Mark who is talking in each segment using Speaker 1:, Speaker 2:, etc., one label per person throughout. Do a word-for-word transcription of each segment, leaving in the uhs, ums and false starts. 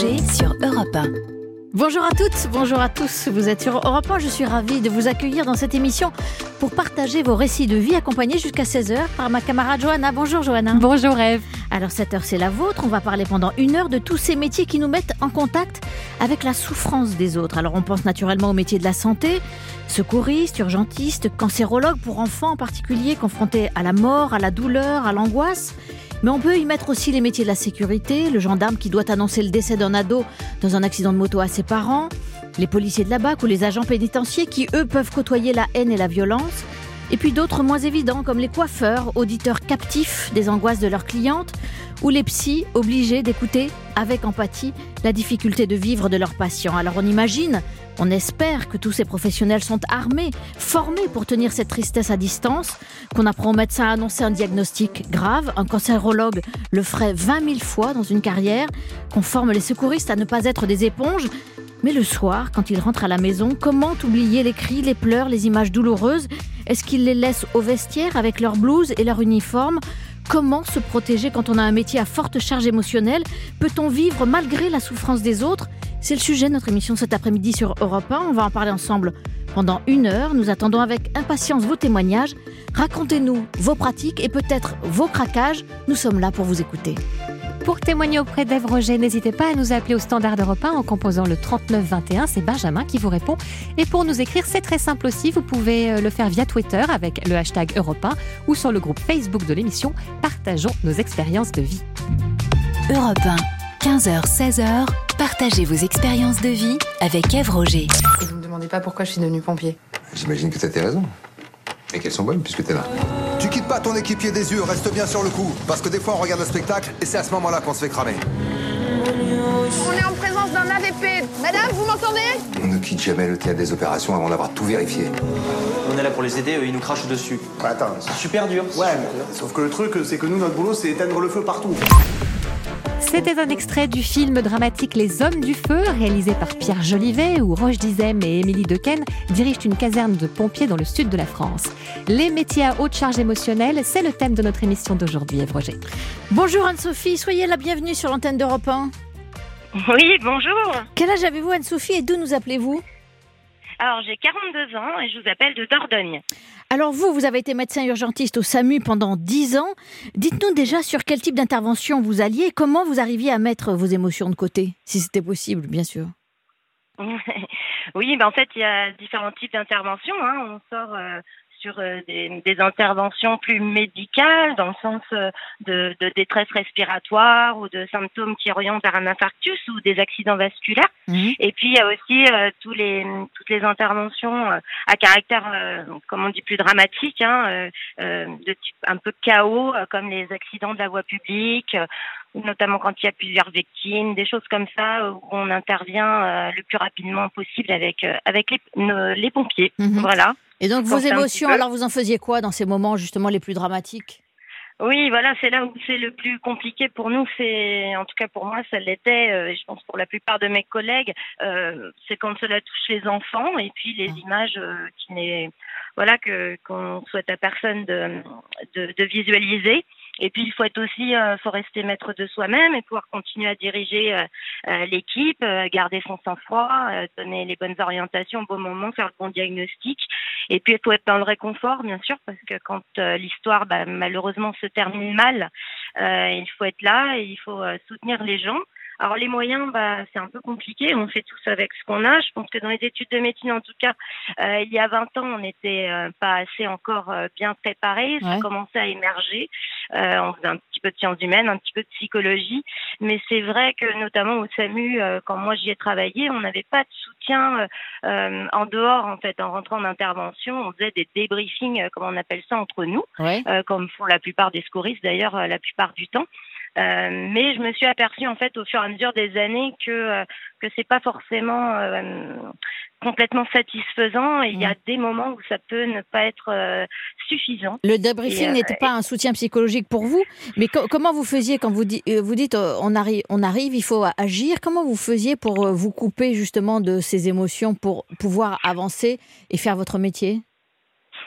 Speaker 1: Roger sur Europe un.
Speaker 2: Bonjour à toutes, bonjour à tous, vous êtes sur Europe un, je suis ravie de vous accueillir dans cette émission pour partager vos récits de vie accompagnés jusqu'à seize heures par ma camarade Johanna. Bonjour Johanna.
Speaker 3: Bonjour Ève.
Speaker 2: Alors cette heure c'est la vôtre, on va parler pendant une heure de tous ces métiers qui nous mettent en contact avec la souffrance des autres. Alors on pense naturellement aux métiers de la santé, secouristes, urgentistes, cancérologues pour enfants en particulier, confrontés à la mort, à la douleur, à l'angoisse. Mais on peut y mettre aussi les métiers de la sécurité, le gendarme qui doit annoncer le décès d'un ado dans un accident de moto à ses parents, les policiers de la B A C ou les agents pénitentiaires qui, eux, peuvent côtoyer la haine et la violence. Et puis d'autres moins évidents comme les coiffeurs, auditeurs captifs des angoisses de leurs clientes, ou les psys obligés d'écouter avec empathie la difficulté de vivre de leurs patients. Alors on imagine, on espère que tous ces professionnels sont armés, formés pour tenir cette tristesse à distance, qu'on apprend aux médecins à annoncer un diagnostic grave, un cancérologue le ferait vingt mille fois dans une carrière, qu'on forme les secouristes à ne pas être des éponges. Mais le soir, quand ils rentrent à la maison, comment oublier les cris, les pleurs, les images douloureuses ? Est-ce qu'ils les laissent au vestiaire avec leur blouse et leur uniforme ? Comment se protéger quand on a un métier à forte charge émotionnelle ? Peut-on vivre malgré la souffrance des autres ? C'est le sujet de notre émission cet après-midi sur Europe un. On va en parler ensemble pendant une heure. Nous attendons avec impatience vos témoignages. Racontez-nous vos pratiques et peut-être vos craquages. Nous sommes là pour vous écouter.
Speaker 3: Pour témoigner auprès d'Ève Roger, n'hésitez pas à nous appeler au standard d'Europe un en composant le trente-neuf vingt et un. C'est Benjamin qui vous répond. Et pour nous écrire, c'est très simple aussi. Vous pouvez le faire via Twitter avec le hashtag Europe un ou sur le groupe Facebook de l'émission. Partageons nos expériences de vie.
Speaker 1: Europe un, quinze heures seize heures. Partagez vos expériences de vie avec Ève Roger.
Speaker 4: Et vous me demandez pas pourquoi je suis devenue pompier.
Speaker 5: J'imagine que t'as tes raisons. Et qu'elles sont bonnes puisque t'es là.
Speaker 6: Tu quittes pas ton équipier des yeux, reste bien sur le coup. Parce que des fois on regarde le spectacle et c'est à ce moment-là qu'on se fait cramer.
Speaker 7: On est en présence d'un A V P. Madame, vous m'entendez ?
Speaker 5: On ne quitte jamais le théâtre des opérations avant d'avoir tout vérifié.
Speaker 8: On est là pour les aider, eux, ils nous crachent dessus.
Speaker 9: Bah attends,
Speaker 8: C'est super dur.
Speaker 9: ouais, mais, sauf que le truc, c'est que nous, notre boulot, c'est éteindre le feu partout.
Speaker 3: C'était un extrait du film dramatique Les Hommes du Feu, réalisé par Pierre Jolivet, où Roche Dizem et Émilie Dequesne dirigent une caserne de pompiers dans le sud de la France. Les métiers à haute charge émotionnelle, c'est le thème de notre émission d'aujourd'hui, Ève Roger.
Speaker 2: Bonjour Anne-Sophie, soyez la bienvenue sur l'antenne d'Europe un.
Speaker 10: Oui, bonjour.
Speaker 2: Quel âge avez-vous Anne-Sophie et d'où nous appelez-vous ?
Speaker 10: Alors, j'ai quarante-deux ans et je vous appelle de Dordogne.
Speaker 2: Alors vous, vous avez été médecin urgentiste au SAMU pendant dix ans. Dites-nous déjà sur quel type d'intervention vous alliez et comment vous arriviez à mettre vos émotions de côté, si c'était possible, bien sûr.
Speaker 10: Oui, ben en fait, il y a différents types d'interventions. Hein. On sort euh, sur euh, des, des interventions plus médicales, dans le sens euh, de, de détresse respiratoire ou de symptômes qui orientent vers un infarctus ou des accidents vasculaires. Mmh. Et puis, il y a aussi euh, tous les, toutes les interventions euh, à caractère, euh, comme on dit, plus dramatique, hein, euh, euh, de type un peu chaos, euh, comme les accidents de la voie publique, euh, notamment quand il y a plusieurs victimes, des choses comme ça, où on intervient euh, le plus rapidement possible avec, euh, avec les, nos, les pompiers. Mmh. Voilà.
Speaker 2: Et donc, vos émotions, alors vous en faisiez quoi dans ces moments justement les plus dramatiques ?
Speaker 10: Oui, voilà, c'est là où c'est le plus compliqué pour nous. C'est, en tout cas pour moi, ça l'était, euh, et je pense pour la plupart de mes collègues, euh, c'est quand cela touche les enfants et puis les images euh, qui n'est, voilà, que qu'on souhaite à personne de, de, de visualiser. Et puis il faut être aussi, euh, faut rester maître de soi-même et pouvoir continuer à diriger euh, euh, l'équipe, euh, garder son sang-froid, euh, donner les bonnes orientations au bon moment, faire le bon diagnostic. Et puis il faut être dans le réconfort, bien sûr, parce que quand euh, l'histoire, bah, malheureusement, se termine mal, euh, il faut être là et il faut euh, soutenir les gens. Alors les moyens, bah, c'est un peu compliqué, on fait tous avec ce qu'on a. Je pense que dans les études de médecine, en tout cas, euh, il y a vingt ans, on n'était euh, pas assez encore euh, bien préparés. Ça
Speaker 2: Ouais.
Speaker 10: commençait à émerger. Euh, on faisait un petit peu de sciences humaines, un petit peu de psychologie. Mais c'est vrai que notamment au SAMU, euh, quand moi j'y ai travaillé, on n'avait pas de soutien euh, en dehors, en fait, en rentrant en intervention. On faisait des débriefings, euh, comme on appelle ça, entre nous,
Speaker 2: Ouais.
Speaker 10: euh, comme font la plupart des secouristes d'ailleurs, euh, la plupart du temps. Euh, mais je me suis aperçue en fait au fur et à mesure des années que euh, que c'est pas forcément euh, complètement satisfaisant et il y a des moments où ça peut ne pas être euh, suffisant.
Speaker 2: Le débriefing
Speaker 10: Et, euh,
Speaker 2: n'était pas un soutien psychologique pour vous, mais co- comment vous faisiez quand vous, di- euh, vous dites euh, on, arrive, on arrive, il faut agir, comment vous faisiez pour euh, vous couper justement de ces émotions pour pouvoir avancer et faire votre métier ?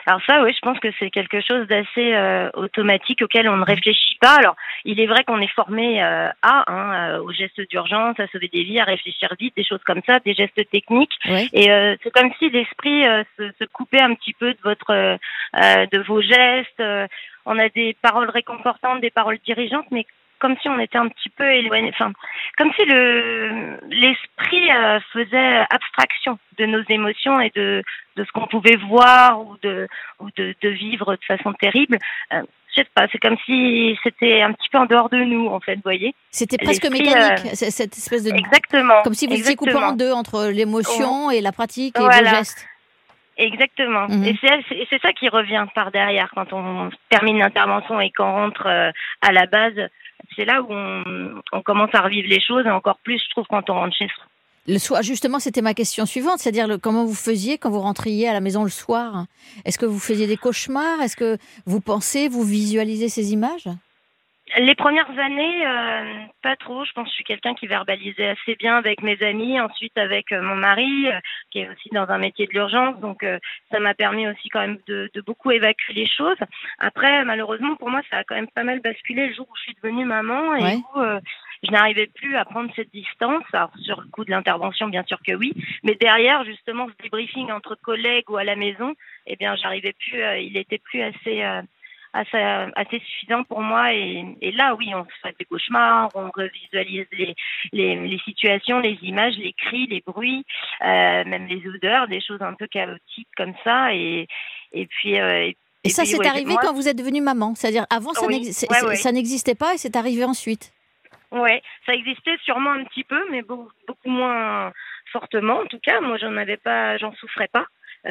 Speaker 10: Alors ça, oui, je pense que c'est quelque chose d'assez euh, automatique auquel on ne réfléchit pas. Alors, il est vrai qu'on est formé euh, à, hein, euh, aux gestes d'urgence, à sauver des vies, à réfléchir vite, des choses comme ça, des gestes techniques. Ouais. Et euh, c'est comme si l'esprit euh, se, se coupait un petit peu de votre, euh, euh, de vos gestes. Euh, on a des paroles réconfortantes, des paroles dirigeantes, mais comme si on était un petit peu éloigné, enfin, comme si le l'esprit euh, faisait abstraction de nos émotions et de de ce qu'on pouvait voir ou de ou de, de vivre de façon terrible. Euh, je sais pas, c'est comme si c'était un petit peu en dehors de nous, en fait, vous voyez.
Speaker 2: C'était presque mécanique, euh, cette espèce de
Speaker 10: exactement,
Speaker 2: comme si vous étiez coupé en deux entre l'émotion oh. et la pratique et
Speaker 10: voilà.
Speaker 2: vos gestes.
Speaker 10: Exactement. Mmh. Et c'est, c'est, c'est ça qui revient par derrière quand on termine l'intervention et qu'on rentre euh, à la base. C'est là où on, on commence à revivre les choses et encore plus, je trouve, quand on rentre chez soi.
Speaker 2: Le soir, justement, c'était ma question suivante, c'est-à-dire le, comment vous faisiez quand vous rentriez à la maison le soir? Est-ce que vous faisiez des cauchemars? Est-ce que vous pensez, vous visualisez ces images?
Speaker 10: Les premières années, euh, pas trop. Je pense que je suis quelqu'un qui verbalisait assez bien avec mes amis, ensuite avec euh, mon mari, euh, qui est aussi dans un métier de l'urgence. Donc, euh, ça m'a permis aussi quand même de, de beaucoup évacuer les choses. Après, malheureusement, pour moi, ça a quand même pas mal basculé le jour où je suis devenue maman et ouais. où euh, je n'arrivais plus à prendre cette distance. Alors, sur le coup de l'intervention, bien sûr que oui. Mais derrière, justement, ce débriefing entre collègues ou à la maison, eh bien, j'arrivais plus, euh, il était plus assez... Euh, Assez, assez suffisant pour moi et, et là oui on fait des cauchemars, on revisualise les, les, les situations, les images, les cris, les bruits, euh, même les odeurs, des choses un peu chaotiques comme ça et, et puis euh, et,
Speaker 2: et ça
Speaker 10: puis,
Speaker 2: c'est
Speaker 10: ouais,
Speaker 2: arrivé
Speaker 10: moi,
Speaker 2: quand vous êtes devenue maman, c'est-à-dire avant ça,
Speaker 10: oui,
Speaker 2: n'exi-
Speaker 10: ouais, ouais.
Speaker 2: ça n'existait pas et c'est arrivé ensuite.
Speaker 10: Ouais, ça existait sûrement un petit peu mais beaucoup, beaucoup moins fortement en tout cas, moi j'en avais pas, j'en souffrais pas.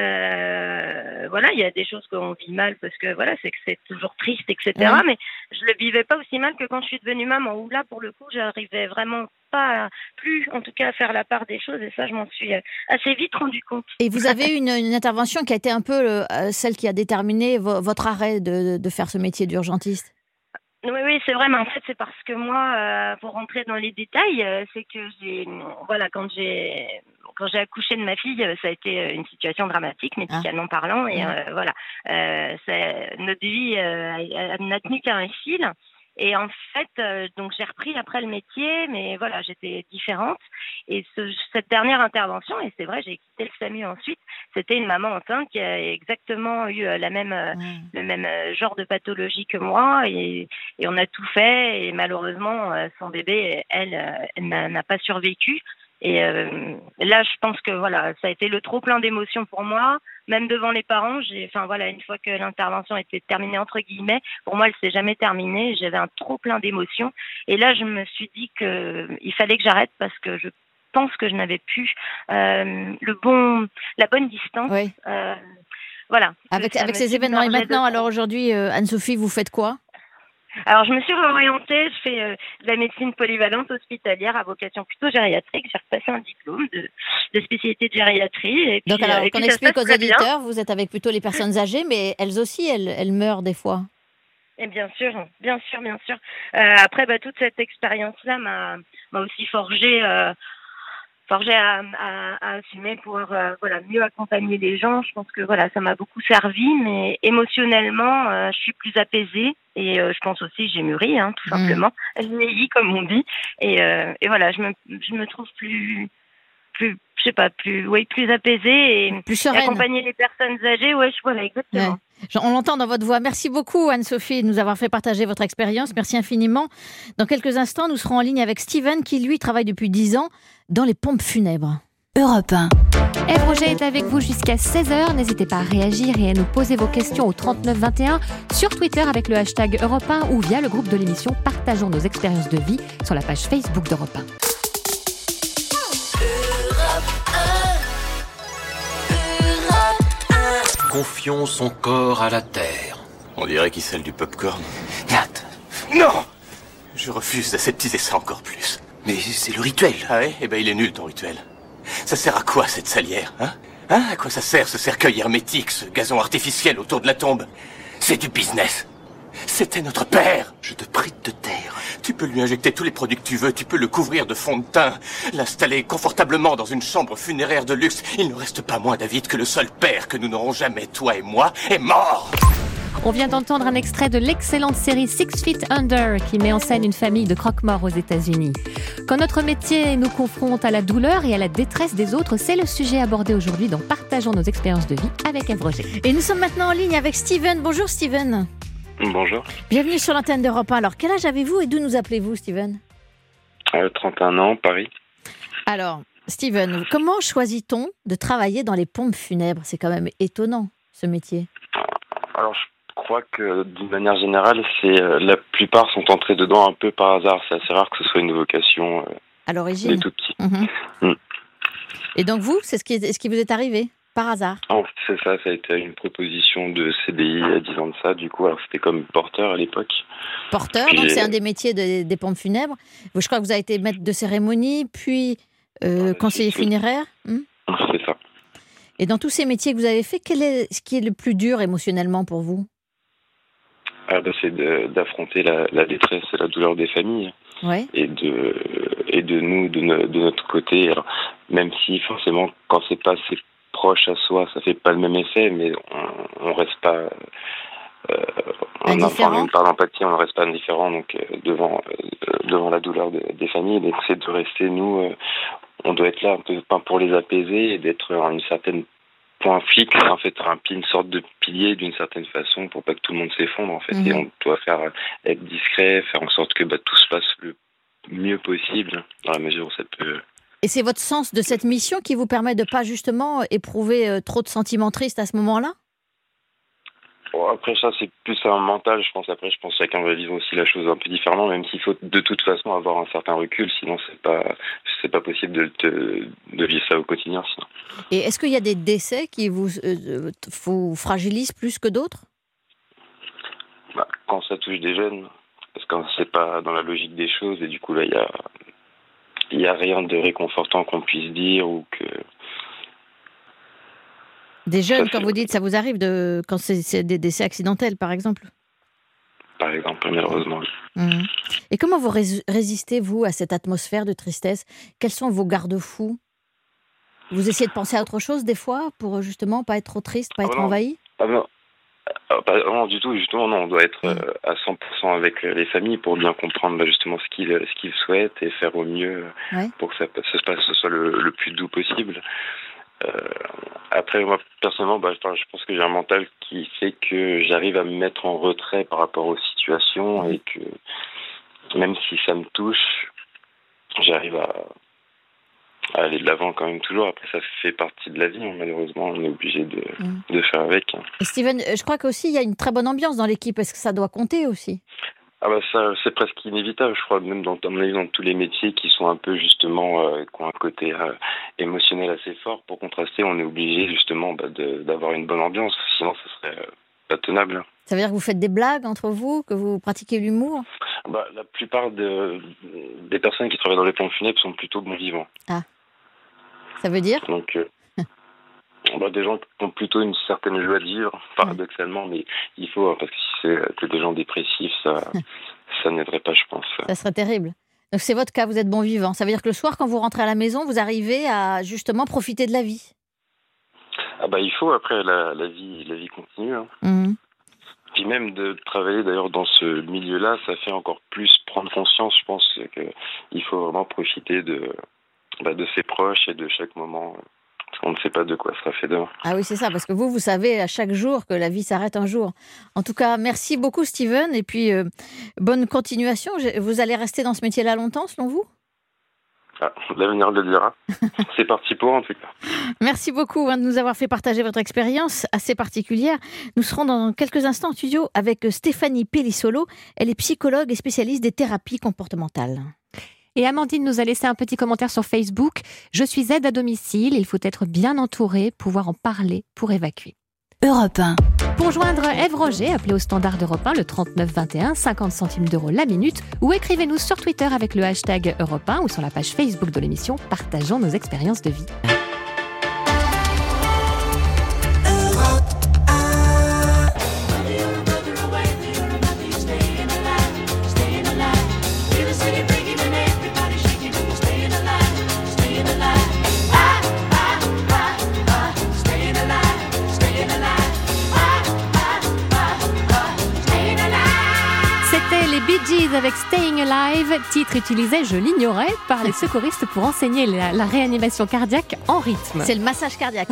Speaker 10: Euh, voilà, il y a des choses qu'on vit mal parce que voilà, c'est que c'est toujours triste, et cetera. Ouais. Mais je le vivais pas aussi mal que quand je suis devenue maman. Où là, pour le coup, j'arrivais vraiment pas, à, plus, en tout cas, à faire la part des choses. Et ça, je m'en suis assez vite rendu compte.
Speaker 2: Et vous avez une, une intervention qui a été un peu euh, celle qui a déterminé vo- votre arrêt de, de faire ce métier d'urgentiste.
Speaker 10: Oui, oui, c'est vrai, mais en fait, c'est parce que moi, euh, pour rentrer dans les détails, euh, c'est que j'ai, voilà, quand j'ai, quand j'ai accouché de ma fille, ça a été une situation dramatique, médicalement ah. parlant, et euh, voilà, euh, c'est, notre vie euh, n'a tenu qu'à un fil. Et en fait, euh, donc j'ai repris après le métier, mais voilà, j'étais différente. Et ce, cette dernière intervention, et c'est vrai, j'ai quitté le SAMU ensuite, c'était une maman enceinte qui a exactement eu euh, la même, euh, mmh. le même euh, genre de pathologie que moi. Et, et on a tout fait. Et malheureusement, euh, son bébé, elle, euh, elle n'a, n'a pas survécu. Et euh, là, je pense que voilà, ça a été le trop plein d'émotions pour moi, même devant les parents. J'ai, enfin voilà, une fois que l'intervention était terminée entre guillemets, pour moi, elle s'est jamais terminée. J'avais un trop plein d'émotions. Et là, je me suis dit que il fallait que j'arrête parce que je pense que je n'avais plus euh, le bon, la bonne distance.
Speaker 2: Oui.
Speaker 10: Euh, voilà.
Speaker 2: Avec avec ces événements. Et maintenant, alors aujourd'hui, euh, Anne-Sophie, vous faites quoi ?
Speaker 10: Alors, je me suis réorientée, je fais euh, de la médecine polyvalente hospitalière à vocation plutôt gériatrique. J'ai repassé un diplôme de, de spécialité de gériatrie. Et puis,
Speaker 2: donc, alors,
Speaker 10: euh, et
Speaker 2: qu'on
Speaker 10: puis
Speaker 2: explique aux auditeurs,
Speaker 10: bien.
Speaker 2: Vous êtes avec plutôt les personnes âgées, mais elles aussi, elles, elles meurent des fois.
Speaker 10: Et bien sûr, bien sûr, bien sûr. Euh, après, bah, toute cette expérience-là m'a, m'a aussi forgé... Euh, forgé à, à, à assumer pour euh, voilà, mieux accompagner les gens. Je pense que voilà, ça m'a beaucoup servi, mais émotionnellement, euh, je suis plus apaisée et euh, je pense aussi j'ai mûri, hein, tout simplement. Mmh. Je vieillis, comme on dit. Et, euh, et voilà, je me, je me trouve plus, plus, je sais pas, plus, ouais, plus apaisée et,
Speaker 2: plus
Speaker 10: et accompagner les personnes âgées. Ouais, je, voilà, exactement.
Speaker 2: Ouais. On l'entend dans votre voix. Merci beaucoup, Anne-Sophie, de nous avoir fait partager votre expérience. Merci infiniment. Dans quelques instants, nous serons en ligne avec Steven, qui, lui, travaille depuis dix ans dans les pompes funèbres.
Speaker 1: Europe un.
Speaker 3: Ève Roger est avec vous jusqu'à seize heures. N'hésitez pas à réagir et à nous poser vos questions au trente-neuf vingt et un sur Twitter avec le hashtag Europe un ou via le groupe de l'émission Partageons nos expériences de vie sur la page Facebook d'Europe un.
Speaker 11: Confions son corps à la terre.
Speaker 12: On dirait qu'il scelle du popcorn.
Speaker 11: Nat, non! Je refuse d'aseptiser ça encore plus.
Speaker 12: Mais c'est le rituel.
Speaker 11: Ah ouais? Eh ben il est nul ton rituel. Ça sert à quoi cette salière, hein? Hein? À quoi ça sert ce cercueil hermétique, ce gazon artificiel autour de la tombe? C'est du business. C'était notre père.
Speaker 12: Je te prie de te taire.
Speaker 11: Tu peux lui injecter tous les produits que tu veux, tu peux le couvrir de fond de teint, l'installer confortablement dans une chambre funéraire de luxe. Il ne reste pas moins, David, que le seul père que nous n'aurons jamais, toi et moi, est mort.
Speaker 3: On vient d'entendre un extrait de l'excellente série Six Feet Under qui met en scène une famille de croque-morts aux États-Unis. Quand notre métier nous confronte à la douleur et à la détresse des autres, c'est le sujet abordé aujourd'hui dans Partageons nos expériences de vie avec Ève Roger.
Speaker 2: Et nous sommes maintenant en ligne avec Steven. Bonjour Steven.
Speaker 13: Bonjour.
Speaker 2: Bienvenue sur l'antenne d'Europe un. Alors, quel âge avez-vous et d'où nous appelez-vous, Steven ?
Speaker 13: euh, trente et un ans, Paris.
Speaker 2: Alors, Steven, comment choisit-on de travailler dans les pompes funèbres ? C'est quand même étonnant, ce métier.
Speaker 13: Alors, je crois que d'une manière générale, c'est euh, la plupart sont entrés dedans un peu par hasard. C'est assez rare que ce soit une vocation euh,
Speaker 2: à l'origine.
Speaker 13: Des tout petits.
Speaker 2: Mmh.
Speaker 13: Mmh.
Speaker 2: Et donc vous, c'est ce qui, est, ce qui vous est arrivé par hasard ?
Speaker 13: Oh, c'est ça, ça a été une proposition de C D I à dix ans de ça. Du coup, alors c'était comme porteur à l'époque.
Speaker 2: Porteur, puis donc c'est un des métiers de, des pompes funèbres. Je crois que vous avez été maître de cérémonie, puis euh, ouais, conseiller funéraire. Mmh.
Speaker 13: C'est ça.
Speaker 2: Et dans tous ces métiers que vous avez fait, quel est ce qui est le plus dur émotionnellement pour vous ?
Speaker 13: Ah bah c'est de, d'affronter la, la détresse et la douleur des familles.
Speaker 2: Ouais.
Speaker 13: Et de et de nous de, no, de notre côté. Alors, même si forcément quand c'est pas assez proche à soi, ça fait pas le même effet, mais on, on reste pas. Euh, on a enfin, une part d'empathie, on ne reste pas indifférent donc euh, devant euh, devant la douleur de, des familles. Donc c'est de rester nous. Euh, on doit être là un peu pour les apaiser et d'être en une certaine point fixe, en fait, un, une sorte de pilier d'une certaine façon pour pas que tout le monde s'effondre, en fait. Mmh. Et on doit faire être discret, faire en sorte que bah, tout se passe le mieux possible dans la mesure où ça peut.
Speaker 2: Et c'est votre sens de cette mission qui vous permet de pas justement éprouver euh, trop de sentiments tristes à ce moment-là ?
Speaker 13: Bon, après ça, c'est plus un mental, je pense. Après, je pense que chacun va vivre aussi la chose un peu différemment, même s'il faut de toute façon avoir un certain recul, sinon c'est pas, c'est pas possible de, de, de vivre ça au quotidien. Sinon.
Speaker 2: Et est-ce qu'il y a des décès qui vous, euh, vous fragilisent plus que d'autres ?
Speaker 13: Bah, quand ça touche des jeunes, parce que c'est pas dans la logique des choses, et du coup là, il y a, il y a rien de réconfortant qu'on puisse dire ou que.
Speaker 2: Des jeunes, quand vous dites, ça vous arrive de quand c'est, c'est des décès accidentels, par exemple ?
Speaker 13: Par exemple, malheureusement.
Speaker 2: Mmh. Et comment vous rés- résistez, vous, à cette atmosphère de tristesse ? Quels sont vos garde-fous ? Vous essayez de penser à autre chose, des fois, pour justement pas être trop triste, pas
Speaker 13: ah
Speaker 2: être
Speaker 13: non.
Speaker 2: envahi ?
Speaker 13: Ah non. Ah, pas, non, du tout, justement, non. On doit être euh, à cent pour cent avec les familles pour bien comprendre bah, justement ce qu'ils, ce qu'ils souhaitent et faire au mieux
Speaker 2: ouais.
Speaker 13: pour que ça, ça se passe, ce soit le, le plus doux possible. Euh, après, moi, personnellement, bah, je pense que j'ai un mental qui fait que j'arrive à me mettre en retrait par rapport aux situations et que même si ça me touche, j'arrive à, à aller de l'avant quand même toujours. Après, ça fait partie de la vie, hein. Malheureusement, on est obligé de, mmh. de faire avec.
Speaker 2: Et Steven, je crois qu'aussi, il y a une très bonne ambiance dans l'équipe. Est-ce que ça doit compter aussi ?
Speaker 13: Ah bah ça, c'est presque inévitable, je crois, même dans, dans, dans tous les métiers qui sont un peu justement, euh, qui ont un côté euh, émotionnel assez fort. Pour contraster, on est obligé justement bah, de, d'avoir une bonne ambiance, sinon ça serait euh, pas tenable.
Speaker 2: Ça veut dire que vous faites des blagues entre vous, que vous pratiquez l'humour ?
Speaker 13: Bah, la plupart de, des personnes qui travaillent dans les pompes funèbres sont plutôt bons vivants.
Speaker 2: Ah, ça veut dire ?
Speaker 13: Donc, euh, bah, des gens qui ont plutôt une certaine joie de vivre, paradoxalement, mais il faut, hein, parce que si c'est que des gens dépressifs, ça, ça n'aiderait pas, je pense.
Speaker 2: Ça serait terrible. Donc c'est votre cas, vous êtes bon vivant. Ça veut dire que le soir, quand vous rentrez à la maison, vous arrivez à justement profiter de la vie.
Speaker 13: Ah bah il faut, après la, la vie la vie continue. Hein.
Speaker 2: Mmh.
Speaker 13: Puis même de travailler d'ailleurs dans ce milieu-là, ça fait encore plus prendre conscience, je pense, qu'il faut vraiment profiter de, bah, de ses proches et de chaque moment. Parce qu'on ne sait pas de quoi sera fait demain.
Speaker 2: Ah oui, c'est ça, parce que vous, vous savez à chaque jour que la vie s'arrête un jour. En tout cas, merci beaucoup Steven, et puis euh, bonne continuation. Vous allez rester dans ce métier-là longtemps, selon vous ?
Speaker 13: Ah, l'avenir le dira. C'est parti pour, en tout cas.
Speaker 2: Merci beaucoup hein, de nous avoir fait partager votre expérience assez particulière. Nous serons dans quelques instants en studio avec Stéphanie Pellissolo. Elle est psychologue et spécialiste des thérapies comportementales.
Speaker 3: Et Amandine nous a laissé un petit commentaire sur Facebook. « Je suis aide à domicile, il faut être bien entouré, pouvoir en parler pour évacuer. »
Speaker 1: Europe un.
Speaker 3: Pour joindre Ève Roger, appelez au standard d'Europe un le trente-neuf vingt et un, cinquante centimes d'euros la minute, ou écrivez-nous sur Twitter avec le hashtag Europe un ou sur la page Facebook de l'émission Partageons nos expériences de vie. Keys avec Staying Alive, titre utilisé, je l'ignorais, par les secouristes pour enseigner la, la réanimation cardiaque en rythme.
Speaker 2: C'est le massage cardiaque.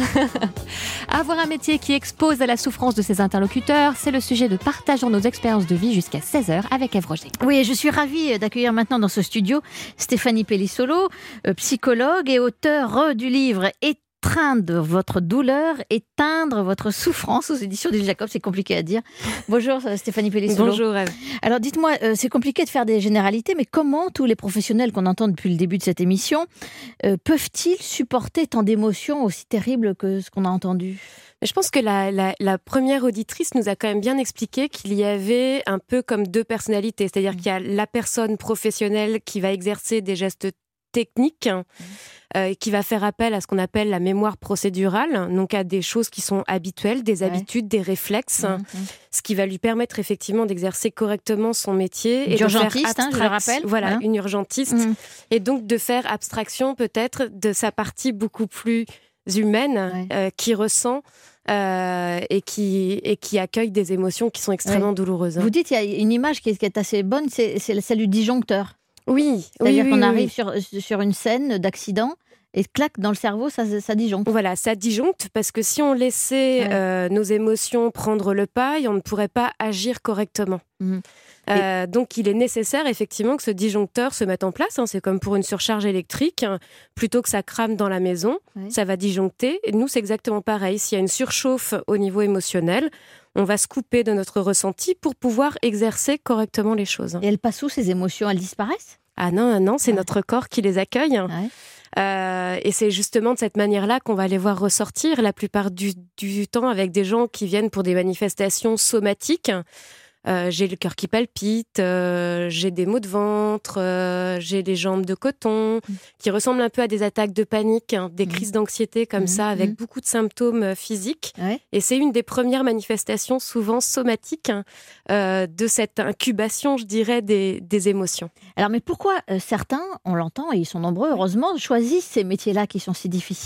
Speaker 3: Avoir un métier qui expose à la souffrance de ses interlocuteurs, c'est le sujet de Partageons nos expériences de vie jusqu'à seize heures avec Ève Roger.
Speaker 2: Oui, et je suis ravie d'accueillir maintenant dans ce studio Stéphanie Pellissolo, euh, psychologue et auteure du livre Et Étreindre votre douleur, éteindre votre souffrance aux éditions du Jacob, c'est compliqué à dire. Bonjour Stéphanie Pellissolo.
Speaker 3: Bonjour Ève.
Speaker 2: Alors dites-moi, euh, c'est compliqué de faire des généralités, mais comment tous les professionnels qu'on entend depuis le début de cette émission euh, peuvent-ils supporter tant d'émotions aussi terribles que ce qu'on a entendu ?
Speaker 14: Je pense que la, la, la première auditrice nous a quand même bien expliqué qu'il y avait un peu comme deux personnalités, c'est-à-dire mmh. qu'il y a la personne professionnelle qui va exercer des gestes technique euh, qui va faire appel à ce qu'on appelle la mémoire procédurale, donc à des choses qui sont habituelles, des ouais. habitudes, des réflexes, mmh, mmh. ce qui va lui permettre effectivement d'exercer correctement son métier.
Speaker 2: Une
Speaker 14: et
Speaker 2: urgentiste,
Speaker 14: de faire
Speaker 2: hein, je le rappelle.
Speaker 14: Voilà,
Speaker 2: hein.
Speaker 14: une urgentiste. Mmh. Et donc de faire abstraction peut-être de sa partie beaucoup plus humaine ouais. euh, qui ressent Euh, et, qui, et qui accueille des émotions qui sont extrêmement ouais. douloureuses.
Speaker 2: Vous dites, il y a une image qui est, qui est assez bonne, c'est, c'est celle du disjoncteur.
Speaker 14: Oui.
Speaker 2: C'est-à-dire
Speaker 14: oui,
Speaker 2: qu'on
Speaker 14: oui,
Speaker 2: arrive
Speaker 14: oui.
Speaker 2: Sur, sur une scène d'accident et clac, dans le cerveau, ça, ça disjoncte.
Speaker 14: Voilà, ça disjoncte parce que si on laissait ouais. euh, nos émotions prendre le pas, on ne pourrait pas agir correctement. Mmh. Euh, donc il est nécessaire effectivement que ce disjoncteur se mette en place, hein, c'est comme pour une surcharge électrique, hein. Plutôt que ça crame dans la maison, oui. ça va disjoncter, et nous c'est exactement pareil, s'il y a une surchauffe au niveau émotionnel, on va se couper de notre ressenti pour pouvoir exercer correctement les choses.
Speaker 2: Et elles passent où ces émotions? Elles disparaissent?
Speaker 14: Ah non, non, c'est ouais. notre corps qui les accueille. Ouais. Euh, et c'est justement de cette manière-là qu'on va les voir ressortir la plupart du, du temps avec des gens qui viennent pour des manifestations somatiques. Euh, j'ai le cœur qui palpite, euh, j'ai des maux de ventre, euh, j'ai des jambes de coton, mmh. qui ressemblent un peu à des attaques de panique, hein, des mmh. crises d'anxiété comme mmh. ça, avec mmh. beaucoup de symptômes physiques. Ouais. Et c'est une des premières manifestations, souvent somatiques, hein, euh, de cette incubation, je dirais, des, des émotions.
Speaker 2: Alors, mais pourquoi euh, certains, on l'entend, et ils sont nombreux, heureusement, choisissent ces métiers-là qui sont si difficiles ?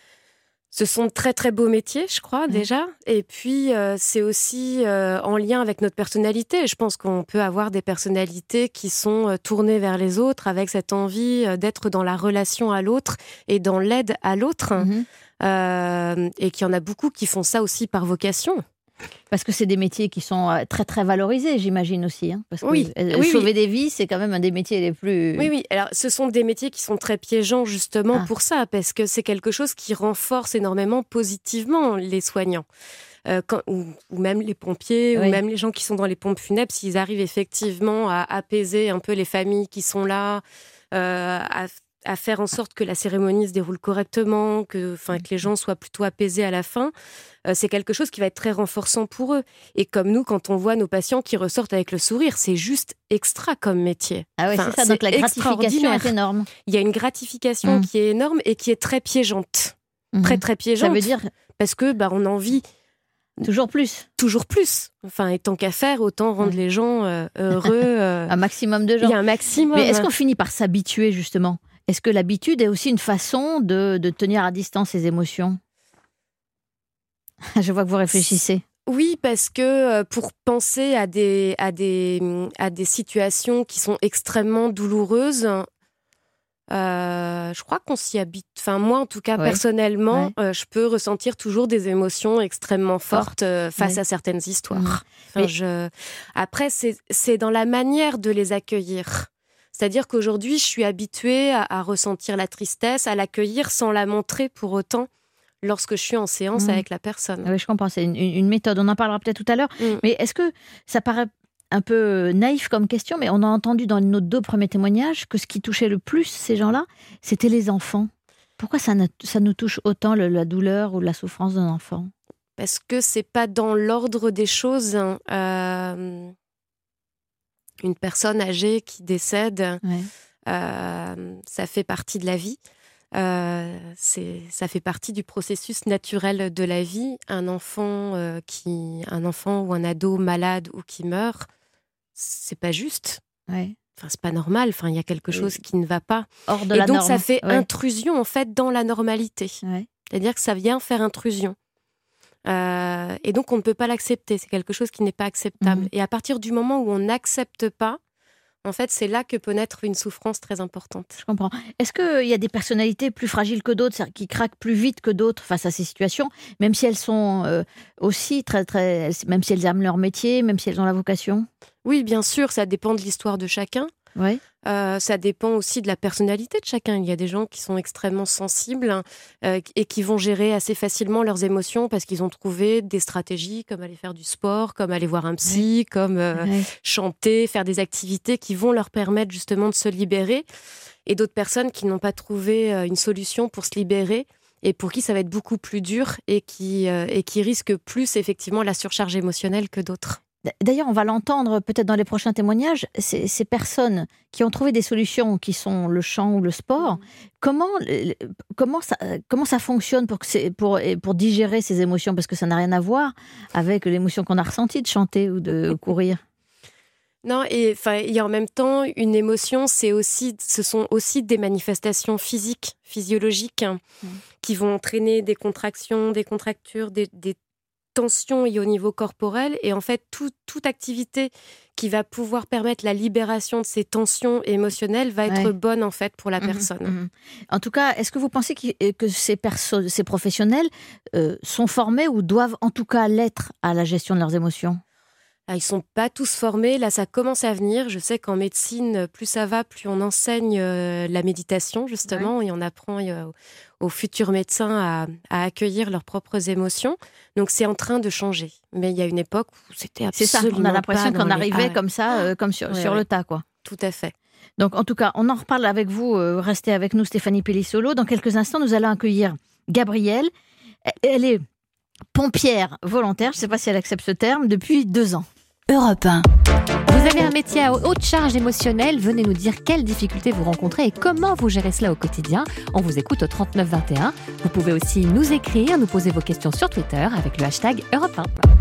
Speaker 14: Ce sont de très très beaux métiers, je crois, mmh. déjà. Et puis, euh, c'est aussi euh, en lien avec notre personnalité. Je pense qu'on peut avoir des personnalités qui sont euh, tournées vers les autres, avec cette envie euh, d'être dans la relation à l'autre et dans l'aide à l'autre. Mmh. Euh, et qu'il y en a beaucoup qui font ça aussi par vocation.
Speaker 2: Parce que c'est des métiers qui sont très très valorisés, j'imagine aussi. Hein, parce que
Speaker 14: oui,
Speaker 2: euh,
Speaker 14: oui,
Speaker 2: sauver
Speaker 14: oui.
Speaker 2: des vies, c'est quand même un des métiers les plus...
Speaker 14: Oui, oui. Alors, ce sont des métiers qui sont très piégeants justement ah. pour ça, parce que c'est quelque chose qui renforce énormément positivement les soignants. Euh, quand, ou, ou même les pompiers, oui. ou même les gens qui sont dans les pompes funèbres, s'ils arrivent effectivement à apaiser un peu les familles qui sont là, euh, à à faire en sorte que la cérémonie se déroule correctement, que, enfin, que les gens soient plutôt apaisés à la fin, euh, c'est quelque chose qui va être très renforçant pour eux. Et comme nous, quand on voit nos patients qui ressortent avec le sourire, c'est juste extra comme métier.
Speaker 2: Ah oui, enfin, c'est ça, donc la gratification est énorme.
Speaker 14: Il y a une gratification mmh. qui est énorme et qui est très piégeante. Mmh. Très, très piégeante.
Speaker 2: Ça veut dire...
Speaker 14: Parce que, bah, on a envie...
Speaker 2: Toujours plus.
Speaker 14: Toujours plus. Enfin, et tant qu'à faire, autant rendre mmh. les gens euh, heureux. Euh...
Speaker 2: un maximum de gens.
Speaker 14: Il y a un maximum.
Speaker 2: Mais est-ce qu'on finit par s'habituer, justement ? Est-ce que l'habitude est aussi une façon de, de tenir à distance ses émotions ? Je vois que vous réfléchissez.
Speaker 14: Oui, parce que pour penser à des, à des, à des situations qui sont extrêmement douloureuses, euh, je crois qu'on s'y habite. Enfin, moi, en tout cas, ouais. personnellement, ouais. euh, je peux ressentir toujours des émotions extrêmement fortes euh, face ouais. à certaines histoires. Mmh. Enfin, Mais... je... Après, c'est, c'est dans la manière de les accueillir. C'est-à-dire qu'aujourd'hui, je suis habituée à, à ressentir la tristesse, à l'accueillir sans la montrer pour autant lorsque je suis en séance mmh. avec la personne.
Speaker 2: Oui, je comprends, c'est une, une méthode. On en parlera peut-être tout à l'heure. Mmh. Mais est-ce que ça paraît un peu naïf comme question, mais on a entendu dans nos deux premiers témoignages que ce qui touchait le plus ces gens-là, c'était les enfants. Pourquoi ça, ne, ça nous touche autant le, la douleur ou la souffrance d'un enfant ?
Speaker 14: Parce que c'est pas dans l'ordre des choses. Hein. Euh... Une personne âgée qui décède, ouais. euh, ça fait partie de la vie. Euh, c'est, ça fait partie du processus naturel de la vie. Un enfant, euh, qui, un enfant ou un ado malade ou qui meurt, c'est pas juste.
Speaker 2: Ouais.
Speaker 14: Enfin, c'est pas normal. Enfin, il y a quelque chose qui ne va pas.
Speaker 2: Hors de
Speaker 14: Et
Speaker 2: la
Speaker 14: donc,
Speaker 2: norme.
Speaker 14: ça fait
Speaker 2: ouais.
Speaker 14: intrusion en fait dans la normalité.
Speaker 2: Ouais.
Speaker 14: C'est-à-dire que ça vient faire intrusion. Euh, et donc, on ne peut pas l'accepter. C'est quelque chose qui n'est pas acceptable. Mmh. Et à partir du moment où on n'accepte pas, En fait, c'est là que peut naître une souffrance très importante.
Speaker 2: Je comprends. Est-ce qu'il y a des personnalités plus fragiles que d'autres, c'est-à-dire qui craquent plus vite que d'autres face à ces situations, même si elles sont euh, aussi très, très, même si elles aiment leur métier, même si elles ont la vocation ?
Speaker 14: Oui, bien sûr, ça dépend de l'histoire de chacun.
Speaker 2: Oui.
Speaker 14: Euh, ça dépend aussi de la personnalité de chacun. Il y a des gens qui sont extrêmement sensibles hein, euh, et qui vont gérer assez facilement leurs émotions parce qu'ils ont trouvé des stratégies comme aller faire du sport, comme aller voir un psy, oui. comme euh, oui. chanter, faire des activités qui vont leur permettre justement de se libérer. Et d'autres personnes qui n'ont pas trouvé euh, une solution pour se libérer et pour qui ça va être beaucoup plus dur et qui, euh, et qui risquent plus effectivement la surcharge émotionnelle que d'autres.
Speaker 2: D'ailleurs, on va l'entendre peut-être dans les prochains témoignages, ces, ces personnes qui ont trouvé des solutions qui sont le chant ou le sport, mmh. comment, comment, ça, comment ça fonctionne pour, que c'est, pour, pour digérer ces émotions ? Parce que ça n'a rien à voir avec l'émotion qu'on a ressentie de chanter ou de courir.
Speaker 14: Non, et enfin, il y a en même temps une émotion, c'est aussi, ce sont aussi des manifestations physiques, physiologiques, mmh. qui vont entraîner des contractions, des contractures, des, des tension et au niveau corporel, et en fait tout, toute activité qui va pouvoir permettre la libération de ces tensions émotionnelles va être ouais. bonne en fait pour la mmh, personne.
Speaker 2: Mmh. En tout cas, est-ce que vous pensez que ces, perso- ces professionnels euh, sont formés ou doivent en tout cas l'être à la gestion de leurs émotions ?
Speaker 14: Ils ne sont pas tous formés, là ça commence à venir. Je sais qu'en médecine, plus ça va, plus on enseigne euh, la méditation justement, ouais. et on apprend euh, aux futurs médecins à, à accueillir leurs propres émotions. Donc c'est en train de changer. Mais il y a une époque où c'était absolument pas...
Speaker 2: C'est ça, on a l'impression qu'on
Speaker 14: les...
Speaker 2: arrivait
Speaker 14: ah,
Speaker 2: comme ça, euh, comme sur,
Speaker 14: ouais,
Speaker 2: sur
Speaker 14: ouais.
Speaker 2: le tas, quoi.
Speaker 14: Tout à fait.
Speaker 2: Donc en tout cas, on en reparle avec vous, euh, restez avec nous Stéphanie Pellissolo. Dans quelques instants, nous allons accueillir Gabrielle. Elle est pompière volontaire, je ne sais pas si elle accepte ce terme, depuis deux ans.
Speaker 1: Europe un.
Speaker 3: Vous avez un métier à haute charge émotionnelle, venez nous dire quelles difficultés vous rencontrez et comment vous gérez cela au quotidien. On vous écoute au trente-neuf vingt et un. Vous pouvez aussi nous écrire, nous poser vos questions sur Twitter avec le hashtag Europe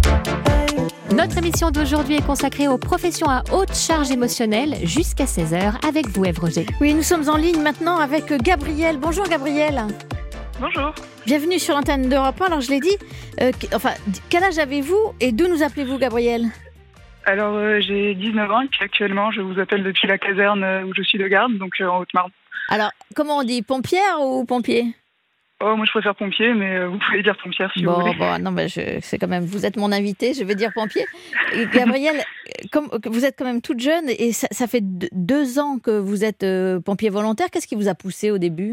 Speaker 3: un. Notre émission d'aujourd'hui est consacrée aux professions à haute charge émotionnelle jusqu'à seize heures avec vous, Ève Roger.
Speaker 2: Oui, nous sommes en ligne maintenant avec Gabrielle. Bonjour Gabrielle.
Speaker 15: Bonjour.
Speaker 2: Bienvenue sur l'antenne d'Europe un. Alors je l'ai dit, euh, enfin, quel âge avez-vous et d'où nous appelez-vous Gabrielle ?
Speaker 15: Alors, euh, j'ai dix-neuf ans et puis actuellement, je vous appelle depuis la caserne où je suis de garde, donc euh, en Haute-Marne.
Speaker 2: Alors, comment on dit, pompière ou pompier ?
Speaker 15: Oh, moi je préfère pompier, mais euh, vous pouvez dire pompière si
Speaker 2: bon,
Speaker 15: vous voulez.
Speaker 2: Bon, non, mais je, c'est quand même, vous êtes mon invité, je vais dire pompier. Et Gabrielle, comme, vous êtes quand même toute jeune et ça, ça fait deux ans que vous êtes euh, pompier volontaire. Qu'est-ce qui vous a poussé au début ?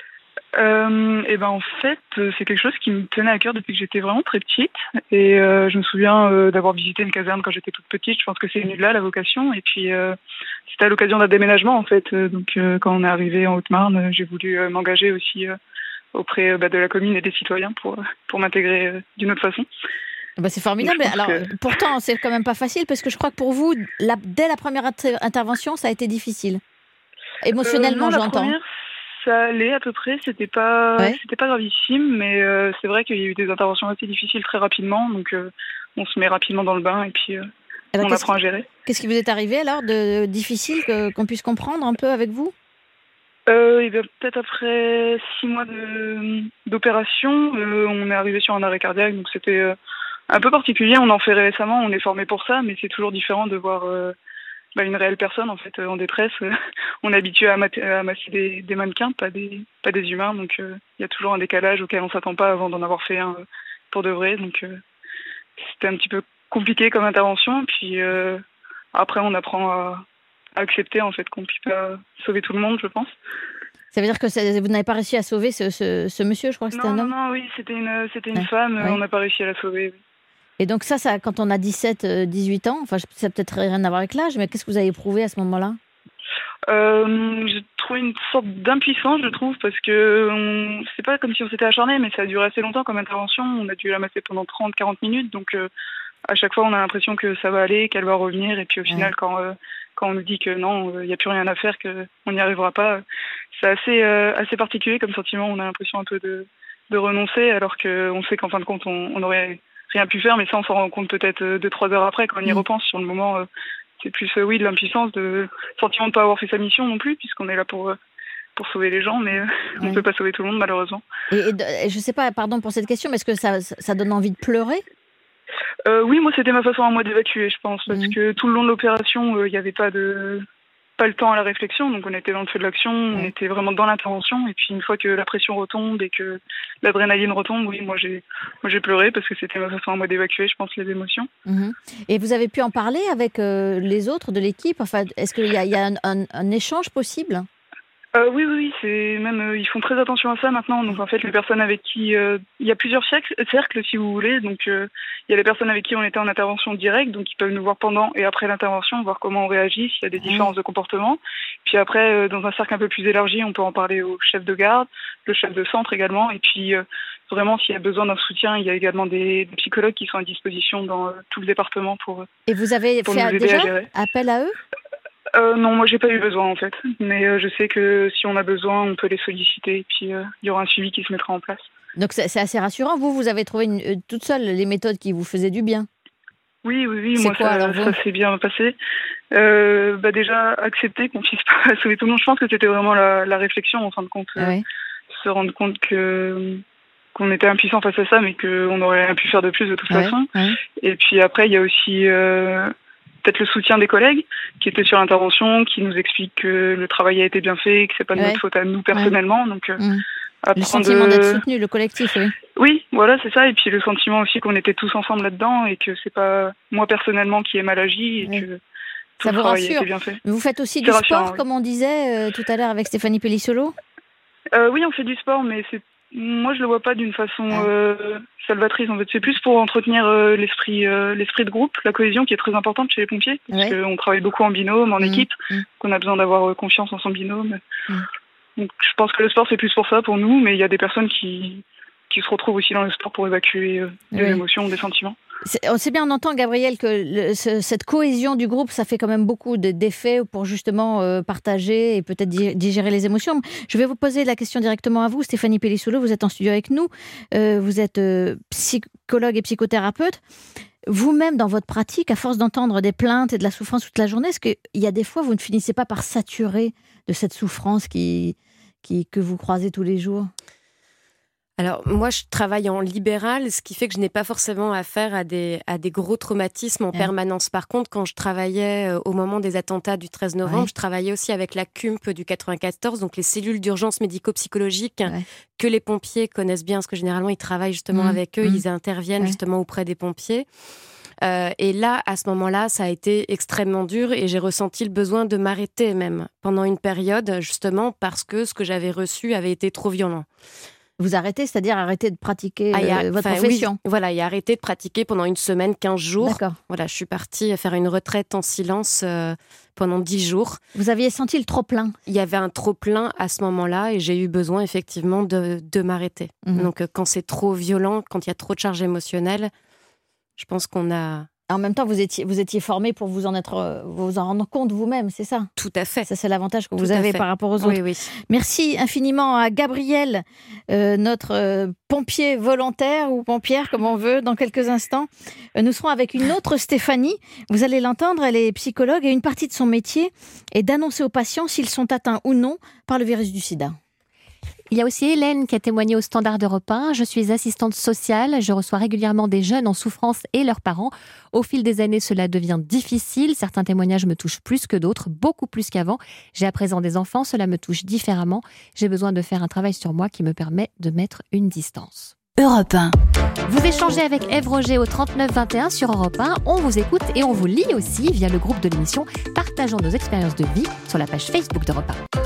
Speaker 15: Euh, et ben en fait, c'est quelque chose qui me tenait à cœur depuis que j'étais vraiment très petite. Et euh, je me souviens euh, d'avoir visité une caserne quand j'étais toute petite. Je pense que c'est venu de là, la vocation. Et puis, euh, c'était à l'occasion d'un déménagement, en fait. Donc, euh, quand on est arrivé en Haute-Marne, j'ai voulu euh, m'engager aussi euh, auprès euh, bah, de la commune et des citoyens pour, pour m'intégrer euh, d'une autre façon.
Speaker 2: Bah c'est formidable. Alors, que... pourtant, c'est quand même pas facile parce que je crois que pour vous, la, dès la première inter- intervention, ça a été difficile. Émotionnellement,
Speaker 15: euh, non,
Speaker 2: j'entends.
Speaker 15: Première... Ça allait à peu près, c'était pas, ouais. c'était pas gravissime, mais euh, c'est vrai qu'il y a eu des interventions assez difficiles très rapidement, donc euh, on se met rapidement dans le bain et puis euh, alors, on apprend
Speaker 2: qui,
Speaker 15: à gérer.
Speaker 2: Qu'est-ce qui vous est arrivé alors de, de difficile que, qu'on puisse comprendre un peu avec vous ?
Speaker 15: euh, et bien, peut-être après six mois de, d'opération, euh, on est arrivé sur un arrêt cardiaque, donc c'était euh, un peu particulier. On en fait récemment, on est formé pour ça, mais c'est toujours différent de voir euh, bah, une réelle personne en fait en détresse. On est habitué à, mat- à masser des, des mannequins, pas des, pas des humains, donc il euh, y a toujours un décalage auquel on s'attend pas avant d'en avoir fait un euh, pour de vrai. Donc euh, c'était un petit peu compliqué comme intervention. Puis euh, après, on apprend à, à accepter en fait qu'on puisse pas sauver tout le monde, je pense.
Speaker 2: Ça veut dire que ça, vous n'avez pas réussi à sauver ce, ce, ce monsieur, je crois que c'était
Speaker 15: non,
Speaker 2: un homme.
Speaker 15: Non, non, oui, c'était une, c'était une ouais. femme.
Speaker 2: Ouais.
Speaker 15: On n'a pas réussi à la sauver. Oui.
Speaker 2: Et donc ça, ça, quand on a dix-sept, dix-huit ans, enfin, ça n'a peut-être rien à voir avec l'âge, mais qu'est-ce que vous avez éprouvé à ce moment-là ?
Speaker 15: euh, J'ai trouvé une sorte d'impuissance, je trouve, parce que on, c'est pas comme si on s'était acharné, mais ça a duré assez longtemps comme intervention. On a dû la masser pendant trente à quarante minutes, donc euh, à chaque fois, on a l'impression que ça va aller, qu'elle va revenir, et puis au final, ouais. quand, euh, quand on nous dit que non, il n'y a plus rien à faire, qu'on n'y arrivera pas, c'est assez, euh, assez particulier comme sentiment. On a l'impression un peu de, de renoncer, alors qu'on sait qu'en fin de compte, on, on aurait rien pu faire, mais ça on s'en rend compte peut-être deux, trois heures après quand on y mmh. repense. Sur le moment, euh, c'est plus euh, oui de l'impuissance, de sentiment de ne pas avoir fait sa mission non plus, puisqu'on est là pour, euh, pour sauver les gens, mais euh, oui. on ne peut pas sauver tout le monde malheureusement.
Speaker 2: Et, et je ne sais pas, pardon pour cette question, mais est-ce que ça, ça donne envie de pleurer ?
Speaker 15: euh, Oui, moi c'était ma façon à moi d'évacuer, je pense, parce mmh. que tout le long de l'opération, il euh, n'y avait pas de... pas le temps à la réflexion, donc on était dans le feu de l'action, on était vraiment dans l'intervention, et puis une fois que la pression retombe et que l'adrénaline retombe, oui, moi j'ai, moi j'ai pleuré parce que c'était ma façon à moi d'évacuer, je pense, les émotions.
Speaker 2: Mmh. Et vous avez pu en parler avec euh, les autres de l'équipe, enfin, est-ce qu'il y a, il y a un, un, un échange possible ?
Speaker 15: Euh, oui, oui, oui, c'est même euh, ils font très attention à ça maintenant. Donc en fait, les personnes avec qui euh, il y a plusieurs cercles, cercles si vous voulez. Donc euh, il y a les personnes avec qui on était en intervention directe, donc ils peuvent nous voir pendant et après l'intervention, voir comment on réagit, s'il y a des différences de comportement. Puis après, euh, dans un cercle un peu plus élargi, on peut en parler au chef de garde, le chef de centre également. Et puis euh, vraiment, s'il y a besoin d'un soutien, il y a également des, des psychologues qui sont à disposition dans euh, tout le département pour.
Speaker 2: Et vous avez fait déjà appel à eux ?
Speaker 15: Euh, non, moi j'ai pas eu besoin en fait, mais euh, je sais que si on a besoin, on peut les solliciter et puis euh, il y aura un suivi qui se mettra en place.
Speaker 2: Donc c'est, c'est assez rassurant. Vous, vous avez trouvé une, euh, toute seule les méthodes qui vous faisaient du bien.
Speaker 15: Oui, oui, oui.
Speaker 2: C'est
Speaker 15: moi
Speaker 2: quoi,
Speaker 15: ça,
Speaker 2: alors,
Speaker 15: ça s'est bien passé. Euh, bah déjà accepter qu'on puisse pas sauver tout le monde. Je pense que c'était vraiment la, la réflexion en fin de compte,
Speaker 2: ah ouais.
Speaker 15: euh, se rendre compte que qu'on était impuissant face à ça, mais qu'on aurait rien pu faire de plus de toute
Speaker 2: ouais,
Speaker 15: façon.
Speaker 2: Ouais.
Speaker 15: Et puis après, il y a aussi euh, peut-être le soutien des collègues qui étaient sur l'intervention, qui nous expliquent que le travail a été bien fait, que c'est pas de
Speaker 2: ouais.
Speaker 15: notre faute à nous personnellement.
Speaker 2: Ouais.
Speaker 15: Donc, euh,
Speaker 2: mmh. Le sentiment de... d'être soutenu, le collectif, oui.
Speaker 15: Oui, voilà, c'est ça. Et puis le sentiment aussi qu'on était tous ensemble là-dedans et que c'est pas moi personnellement qui ai mal agi et oui. que tout
Speaker 2: ça
Speaker 15: le
Speaker 2: vous
Speaker 15: travail
Speaker 2: rassure.
Speaker 15: a été bien fait.
Speaker 2: Vous faites aussi
Speaker 15: c'est
Speaker 2: du
Speaker 15: rassurant,
Speaker 2: sport,
Speaker 15: oui.
Speaker 2: comme on disait euh, tout à l'heure avec Stéphanie Pellissolo ?
Speaker 15: euh, Oui, on fait du sport, mais c'est moi, je le vois pas d'une façon euh, salvatrice. En fait, c'est plus pour entretenir euh, l'esprit, euh, l'esprit de groupe, la cohésion qui est très importante chez les pompiers, parce
Speaker 2: ouais.
Speaker 15: qu'on travaille beaucoup en binôme, en
Speaker 2: mmh.
Speaker 15: équipe,
Speaker 2: mmh.
Speaker 15: qu'on a besoin d'avoir confiance en son binôme.
Speaker 2: Mmh.
Speaker 15: Donc, je pense que le sport c'est plus pour ça, pour nous, mais il y a des personnes qui qui se retrouvent aussi dans le sport pour évacuer euh, des oui. émotions, des sentiments.
Speaker 2: C'est, c'est bien, on entend, Gabriel, que le, ce, cette cohésion du groupe, ça fait quand même beaucoup de, d'effets pour justement euh, partager et peut-être digérer les émotions. Je vais vous poser la question directement à vous, Stéphanie Pellissolo, vous êtes en studio avec nous, euh, vous êtes euh, psychologue et psychothérapeute. Vous-même, dans votre pratique, à force d'entendre des plaintes et de la souffrance toute la journée, est-ce qu'il y a des fois, vous ne finissez pas par saturer de cette souffrance qui, qui, que vous croisez tous les jours ?
Speaker 14: Alors, moi, je travaille en libéral, ce qui fait que je n'ai pas forcément affaire à des, à des gros traumatismes en ouais. permanence. Par contre, quand je travaillais euh, au moment des attentats du treize novembre, ouais. je travaillais aussi avec la C U M P du quatre-vingt-quatorze, donc les cellules d'urgence médico-psychologique ouais. que les pompiers connaissent bien, parce que généralement, ils travaillent justement mmh. avec eux, mmh. ils interviennent ouais. justement auprès des pompiers. Euh, et là, à ce moment-là, ça a été extrêmement dur et j'ai ressenti le besoin de m'arrêter même pendant une période, justement parce que ce que j'avais reçu avait été trop violent.
Speaker 2: Vous arrêtez, c'est-à-dire arrêter de pratiquer
Speaker 14: ah, a,
Speaker 2: euh, votre
Speaker 14: enfin,
Speaker 2: profession.
Speaker 14: Oui, voilà, et arrêter de pratiquer pendant une semaine, quinze jours.
Speaker 2: D'accord.
Speaker 14: Voilà, je suis partie faire une retraite en silence euh, pendant dix jours.
Speaker 2: Vous aviez senti le trop-plein ?
Speaker 14: Il y avait un trop-plein à ce moment-là et j'ai eu besoin effectivement de, de m'arrêter. Mmh. Donc euh, quand c'est trop violent, quand il y a trop de charge émotionnelle, je pense qu'on a...
Speaker 2: En même temps, vous étiez, vous étiez formé pour vous en, être, vous en rendre compte vous-même, c'est ça ?
Speaker 14: Tout à fait.
Speaker 2: Ça, c'est l'avantage que
Speaker 14: Tout
Speaker 2: vous avez par rapport aux autres.
Speaker 14: Oui, oui.
Speaker 2: Merci infiniment à Gabriel, euh, notre euh, pompier volontaire ou pompière, comme on veut, dans quelques instants. Euh, nous serons avec une autre Stéphanie. Vous allez l'entendre, elle est psychologue et une partie de son métier est d'annoncer aux patients s'ils sont atteints ou non par le virus du sida.
Speaker 3: Il y a aussi Hélène qui a témoigné au Standard d'Europe un. Je suis assistante sociale. Je reçois régulièrement des jeunes en souffrance et leurs parents. Au fil des années, cela devient difficile. Certains témoignages me touchent plus que d'autres, beaucoup plus qu'avant. J'ai à présent des enfants, cela me touche différemment. J'ai besoin de faire un travail sur moi qui me permet de mettre une distance.
Speaker 1: Europe un.
Speaker 3: Vous échangez avec Ève Roger au trente-neuf vingt et un sur Europe un. On vous écoute et on vous lit aussi via le groupe de l'émission Partageons nos expériences de vie sur la page Facebook d'Europe un.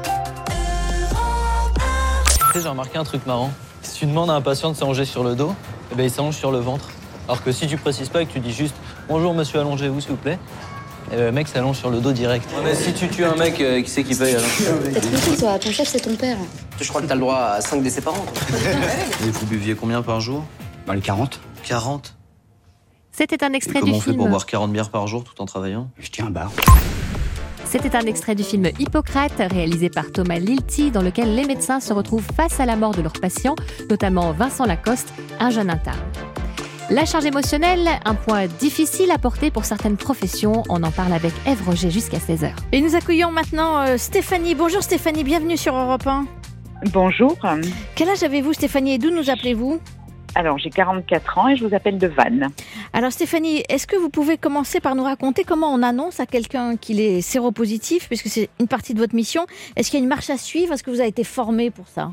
Speaker 16: J'ai remarqué un truc marrant. Si tu demandes à un patient de s'allonger sur le dos, eh ben il s'allonge sur le ventre. Alors que si tu précises pas et que tu dis juste « Bonjour monsieur, allongez-vous s'il vous plaît », eh ben, le mec s'allonge sur le dos direct.
Speaker 8: Ouais, mais si tu tues un mec, euh, qui c'est qui paye alors ?
Speaker 17: T'as tranquille toi, ton chef c'est ton père.
Speaker 8: Je crois que t'as le droit à cinq décès par an.
Speaker 16: Et vous buviez combien par jour ?
Speaker 18: Bah les quarante.
Speaker 16: quarante ?
Speaker 3: C'était un extrait
Speaker 16: et
Speaker 3: du film.
Speaker 16: Comment on fait pour boire quarante bières par jour tout en travaillant ?
Speaker 18: Je tiens un bar.
Speaker 3: C'était un extrait du film Hippocrate, réalisé par Thomas Lilti, dans lequel les médecins se retrouvent face à la mort de leurs patients, notamment Vincent Lacoste, un jeune interne. La charge émotionnelle, un point difficile à porter pour certaines professions. On en parle avec Ève Roger jusqu'à seize heures.
Speaker 2: Et nous accueillons maintenant euh, Stéphanie. Bonjour Stéphanie, bienvenue sur Europe un.
Speaker 19: Bonjour.
Speaker 2: Quel âge avez-vous Stéphanie et d'où nous appelez-vous ?
Speaker 18: Alors, j'ai quarante-quatre ans et je vous appelle de Vannes.
Speaker 2: Alors Stéphanie, est-ce que vous pouvez commencer par nous raconter comment on annonce à quelqu'un qu'il est séropositif, puisque c'est une partie de votre mission. Est-ce qu'il y a une marche à suivre? Est-ce que vous avez été formé pour ça?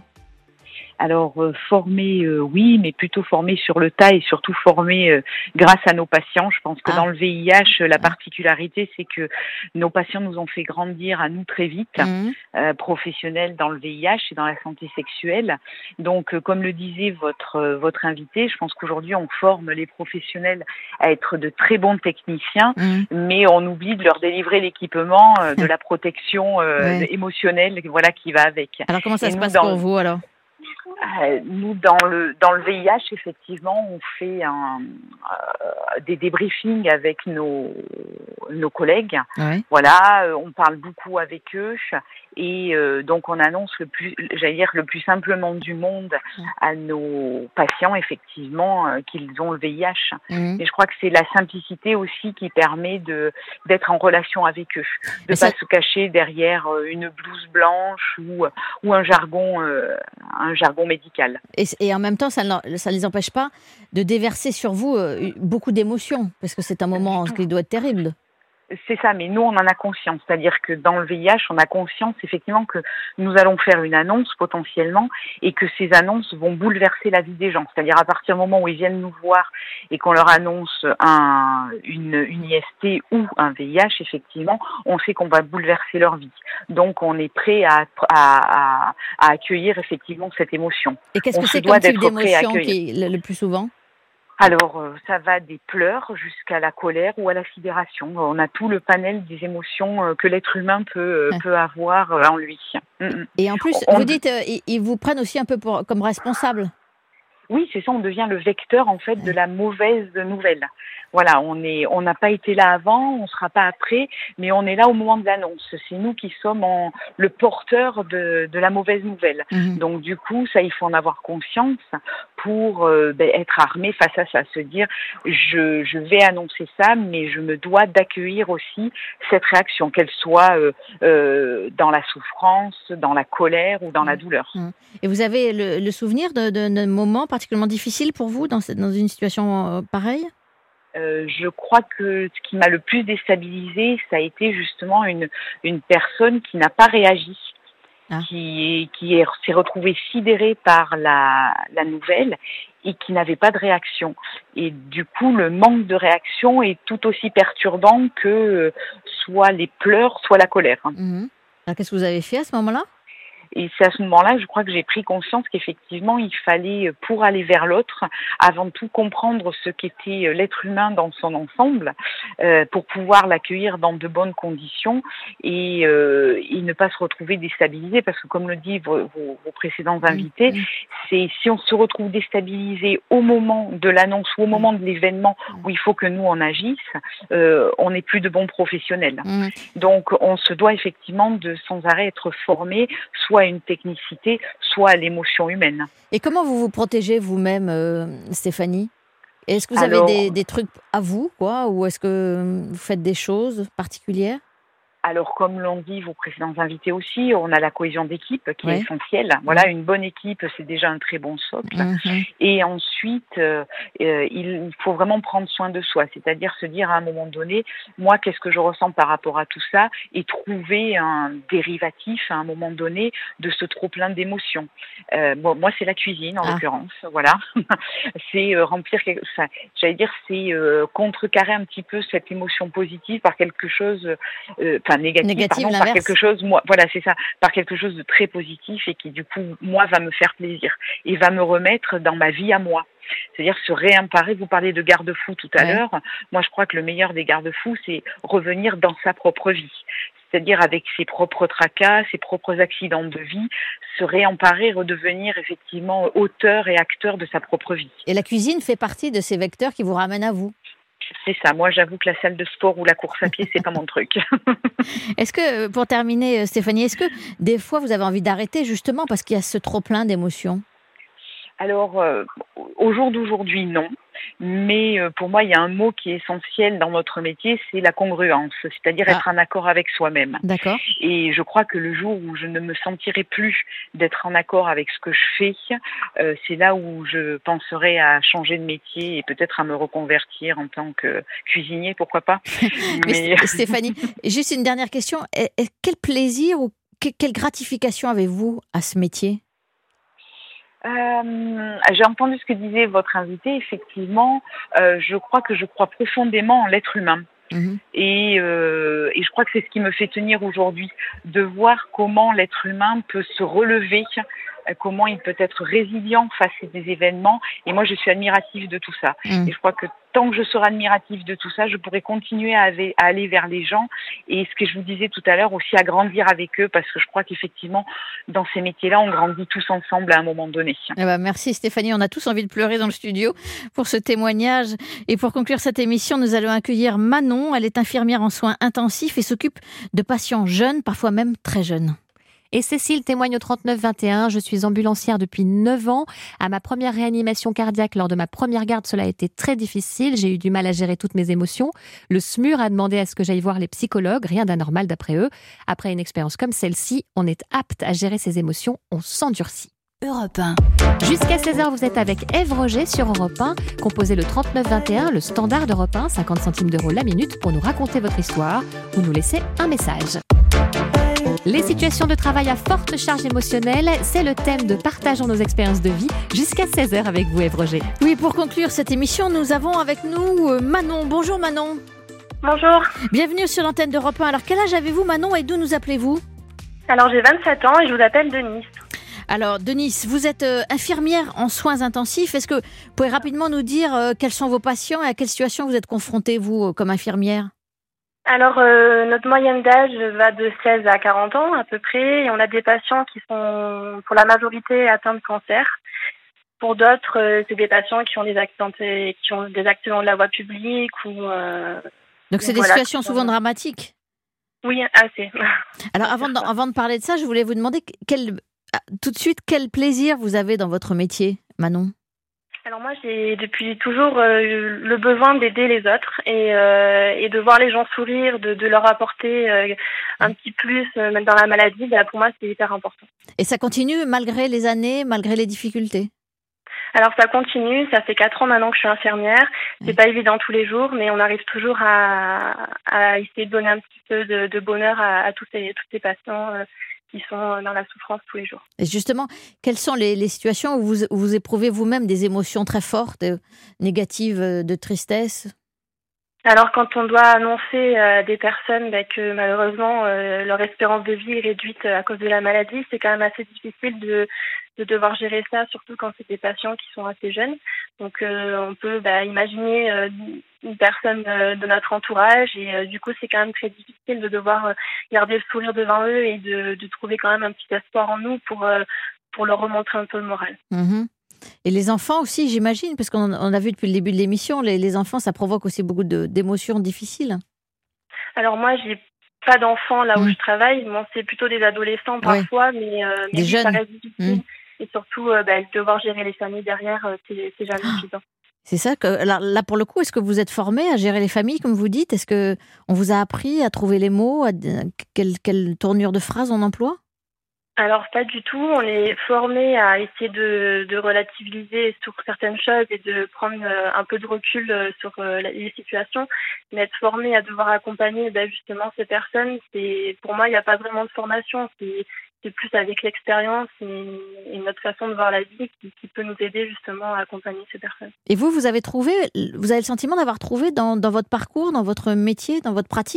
Speaker 18: Alors, euh, formé, euh, oui, mais plutôt formé sur le tas et surtout formé euh, grâce à nos patients. Je pense que ah. dans le V I H, la particularité, c'est que nos patients nous ont fait grandir à nous très vite, mmh. euh, professionnels dans le V I H et dans la santé sexuelle. Donc, euh, comme le disait votre euh, votre invité, je pense qu'aujourd'hui, on forme les professionnels à être de très bons techniciens, mmh. mais on oublie de leur délivrer l'équipement euh, de la protection euh, ouais. émotionnelle, voilà, qui va avec.
Speaker 2: Alors, comment ça
Speaker 18: et
Speaker 2: se
Speaker 18: nous,
Speaker 2: passe
Speaker 18: dans...
Speaker 2: pour vous, alors?
Speaker 18: Euh, nous, dans le dans le V I H, effectivement, on fait un, euh, des débriefings avec nos nos collègues. Ouais. Voilà, euh, on parle beaucoup avec eux et euh, donc on annonce le plus, j'allais dire le plus simplement du monde ouais. à nos patients, effectivement, euh, qu'ils ont le V I H. Mmh. Et je crois que c'est la simplicité aussi qui permet de d'être en relation avec eux, de ne pas ça... se cacher derrière une blouse blanche ou ou un jargon euh, un jargon médical.
Speaker 2: Et, et en même temps, ça ne ça les empêche pas de déverser sur vous euh, beaucoup d'émotions, parce que c'est un moment qui doit être terrible.
Speaker 18: C'est ça, mais nous, on en a conscience. C'est-à-dire que dans le V I H, on a conscience, effectivement, que nous allons faire une annonce, potentiellement, et que ces annonces vont bouleverser la vie des gens. C'est-à-dire, à partir du moment où ils viennent nous voir et qu'on leur annonce un, une, une I S T ou un V I H, effectivement, on sait qu'on va bouleverser leur vie. Donc, on est prêt à, à, à, à accueillir, effectivement, cette émotion.
Speaker 2: Et qu'est-ce
Speaker 18: on
Speaker 2: que c'est comme type d'émotion qui est le plus souvent ?
Speaker 18: Alors, euh, ça va des pleurs jusqu'à la colère ou à la sidération. On a tout le panel des émotions euh, que l'être humain peut, euh, peut avoir euh, en lui. Mm-mm.
Speaker 2: Et en plus, on... vous dites, euh, ils vous prennent aussi un peu pour, comme responsable.
Speaker 18: Oui, c'est ça, on devient le vecteur, en fait, de la mauvaise nouvelle. Voilà, on est, on n'a pas été là avant, on ne sera pas après, mais on est là au moment de l'annonce. C'est nous qui sommes en, le porteur de, de la mauvaise nouvelle. Mmh. Donc, du coup, ça, il faut en avoir conscience pour euh, ben, être armé face à ça, se dire, je, je vais annoncer ça, mais je me dois d'accueillir aussi cette réaction, qu'elle soit euh, euh, dans la souffrance, dans la colère ou dans mmh. la douleur.
Speaker 2: Mmh. Et vous avez le, le souvenir de, de, de moments particulièrement difficiles pour vous dans, dans une situation euh, pareille ?
Speaker 18: Euh, je crois que ce qui m'a le plus déstabilisée, ça a été justement une une personne qui n'a pas réagi, ah. qui qui est, s'est retrouvée sidérée par la la nouvelle et qui n'avait pas de réaction. Et du coup, le manque de réaction est tout aussi perturbant que euh, soit les pleurs, soit la colère.
Speaker 2: Mmh. Alors, qu'est-ce que vous avez fait à ce moment-là ?
Speaker 18: Et c'est à ce moment-là que je crois que j'ai pris conscience qu'effectivement, il fallait, pour aller vers l'autre, avant tout comprendre ce qu'était l'être humain dans son ensemble, euh, pour pouvoir l'accueillir dans de bonnes conditions et, euh, et ne pas se retrouver déstabilisé. Parce que comme le disent vos, vos, vos précédents invités, mmh. c'est si on se retrouve déstabilisé au moment de l'annonce ou au moment de l'événement où il faut que nous on agisse, euh, on n'est plus de bons professionnels. Mmh. Donc on se doit effectivement de sans arrêt être formé, soit à une technicité, soit à l'émotion humaine.
Speaker 2: Et comment vous vous protégez vous-même, euh, Stéphanie ? Est-ce que vous Alors, avez des, des trucs à vous, quoi, ou est-ce que vous faites des choses particulières ?
Speaker 18: Alors, comme l'ont dit vos précédents invités aussi, on a la cohésion d'équipe qui ouais. est essentielle. Voilà, une bonne équipe, c'est déjà un très bon socle. Mm-hmm. Et ensuite, euh, euh, il faut vraiment prendre soin de soi, c'est-à-dire se dire à un moment donné, moi, qu'est-ce que je ressens par rapport à tout ça, et trouver un dérivatif à un moment donné de ce trop-plein d'émotions. Euh, bon, moi, c'est la cuisine, en ah. l'occurrence, voilà. c'est euh, remplir, quelque... enfin, j'allais dire, c'est euh, contrecarrer un petit peu cette émotion positive par quelque chose... Euh, négatif,
Speaker 2: négative,
Speaker 18: pardon, par quelque chose, moi, voilà, c'est ça, par quelque chose de très positif et qui, du coup, moi, va me faire plaisir et va me remettre dans ma vie à moi. C'est-à-dire se réimparer. Vous parlez de garde-fous tout à ouais. l'heure. Moi, je crois que le meilleur des garde-fous, c'est revenir dans sa propre vie. C'est-à-dire avec ses propres tracas, ses propres accidents de vie, se réemparer, redevenir effectivement auteur et acteur de sa propre vie.
Speaker 2: Et la cuisine fait partie de ces vecteurs qui vous ramènent à vous.
Speaker 18: C'est ça. Moi, j'avoue que la salle de sport ou la course à pied, c'est pas mon truc.
Speaker 2: Est-ce que, pour terminer, Stéphanie, est-ce que des fois vous avez envie d'arrêter justement parce qu'il y a ce trop-plein d'émotions ?
Speaker 18: Alors, euh, au jour d'aujourd'hui, non. Mais euh, pour moi, il y a un mot qui est essentiel dans notre métier, c'est la congruence, c'est-à-dire ah. être en accord avec soi-même.
Speaker 2: D'accord.
Speaker 18: Et je crois que le jour où je ne me sentirai plus d'être en accord avec ce que je fais, euh, c'est là où je penserai à changer de métier et peut-être à me reconvertir en tant que cuisinier, pourquoi pas.
Speaker 2: Mais... Mais Stéphanie, juste une dernière question. Quel plaisir ou quelle gratification avez-vous à ce métier ?
Speaker 18: Euh, j'ai entendu ce que disait votre invité. Effectivement, euh, je crois que je crois profondément en l'être humain. Mmh. Et, euh, et je crois que c'est ce qui me fait tenir aujourd'hui, de voir comment l'être humain peut se relever, comment il peut être résilient face à des événements. Et moi, je suis admirative de tout ça. Mmh. Et je crois que tant que je serai admirative de tout ça, je pourrai continuer à, à aller vers les gens. Et ce que je vous disais tout à l'heure, aussi à grandir avec eux, parce que je crois qu'effectivement, dans ces métiers-là, on grandit tous ensemble à un moment donné.
Speaker 2: Eh ben, merci Stéphanie, on a tous envie de pleurer dans le studio pour ce témoignage. Et pour conclure cette émission, nous allons accueillir Manon. Elle est infirmière en soins intensifs et s'occupe de patients jeunes, parfois même très jeunes.
Speaker 3: Et Cécile témoigne au trente-neuf vingt et un. Je suis ambulancière depuis neuf ans. À ma première réanimation cardiaque, lors de ma première garde, cela a été très difficile. J'ai eu du mal à gérer toutes mes émotions. Le S M U R a demandé à ce que j'aille voir les psychologues. Rien d'anormal d'après eux. Après une expérience comme celle-ci, on est apte à gérer ses émotions. On s'endurcit.
Speaker 1: Europe un.
Speaker 3: Jusqu'à seize heures, vous êtes avec Ève Roger sur Europe un. Composez le trente-neuf vingt et un, le standard d'Europe un, cinquante centimes d'euros la minute pour nous raconter votre histoire ou nous laisser un message. Les situations de travail à forte charge émotionnelle, c'est le thème de Partageons nos expériences de vie jusqu'à seize heures avec vous, Ève Roger.
Speaker 2: Oui, pour conclure cette émission, nous avons avec nous Manon. Bonjour Manon.
Speaker 19: Bonjour.
Speaker 2: Bienvenue sur l'antenne d'Europe un. Alors, quel âge avez-vous Manon et d'où nous appelez-vous ?
Speaker 19: Alors, j'ai vingt-sept ans et je vous appelle de Nice.
Speaker 2: Alors, Denise, vous êtes euh, infirmière en soins intensifs. Est-ce que vous pouvez rapidement nous dire euh, quels sont vos patients et à quelle situation vous êtes confrontée, vous, euh, comme infirmière ?
Speaker 19: Alors, euh, notre moyenne d'âge va de seize à quarante ans à peu près. Et on a des patients qui sont, pour la majorité, atteints de cancer. Pour d'autres, euh, c'est des patients qui ont des accidents, qui ont des accidents de la voie publique. Ou, euh,
Speaker 2: Donc, c'est des voilà, situations souvent sont... dramatiques ?
Speaker 19: Oui, assez.
Speaker 2: Alors, avant de, avant de parler de ça, je voulais vous demander quel... Tout de suite, quel plaisir vous avez dans votre métier, Manon ?
Speaker 19: Alors moi, j'ai depuis toujours euh, le besoin d'aider les autres et, euh, et de voir les gens sourire, de, de leur apporter euh, un petit plus, euh, même dans la maladie. Bah, pour moi, c'est hyper important.
Speaker 2: Et ça continue malgré les années, malgré les difficultés ?
Speaker 19: Alors ça continue, ça fait quatre ans maintenant que je suis infirmière. C'est mmh. pas évident tous les jours, mais on arrive toujours à, à essayer de donner un petit peu de, de bonheur à, à tous ces, tous ces patients euh, qui sont dans la souffrance tous les jours.
Speaker 2: Et justement, quelles sont les, les situations où vous, où vous éprouvez vous-même des émotions très fortes, euh, négatives, euh, de tristesse ?
Speaker 19: Alors quand on doit annoncer à des personnes bah, que malheureusement euh, leur espérance de vie est réduite à cause de la maladie, c'est quand même assez difficile de, de devoir gérer ça, surtout quand c'est des patients qui sont assez jeunes. Donc euh, on peut bah, imaginer euh, une personne euh, de notre entourage et euh, du coup c'est quand même très difficile de devoir euh, garder le sourire devant eux et de, de trouver quand même un petit espoir en nous pour, euh, pour leur remontrer un peu le moral.
Speaker 2: Mmh. Et les enfants aussi, j'imagine, parce qu'on on a vu depuis le début de l'émission, les, les enfants, ça provoque aussi beaucoup de, d'émotions difficiles.
Speaker 19: Alors moi, j'ai pas d'enfants là où mmh. je travaille. Bon, c'est plutôt des adolescents parfois, ouais. mais, euh, mais
Speaker 2: des jeunes.
Speaker 19: Ça reste difficile. Mmh. Et surtout, euh, bah, devoir gérer les familles derrière, euh, c'est, c'est jamais évident.
Speaker 2: C'est ça que là, là, pour le coup, est-ce que vous êtes formé à gérer les familles, comme vous dites ? Est-ce que on vous a appris à trouver les mots, à quelle, quelle tournure de phrase on emploie ?
Speaker 19: Alors pas du tout, on est formé à essayer de, de relativiser sur certaines choses et de prendre un peu de recul sur les situations, mais être formé à devoir accompagner ben, justement ces personnes, c'est pour moi il n'y a pas vraiment de formation, c'est, c'est plus avec l'expérience et, et notre façon de voir la vie qui, qui peut nous aider justement à accompagner ces personnes.
Speaker 2: Et vous, vous avez trouvé, vous avez le sentiment d'avoir trouvé dans, dans votre parcours, dans votre métier, dans votre pratique ?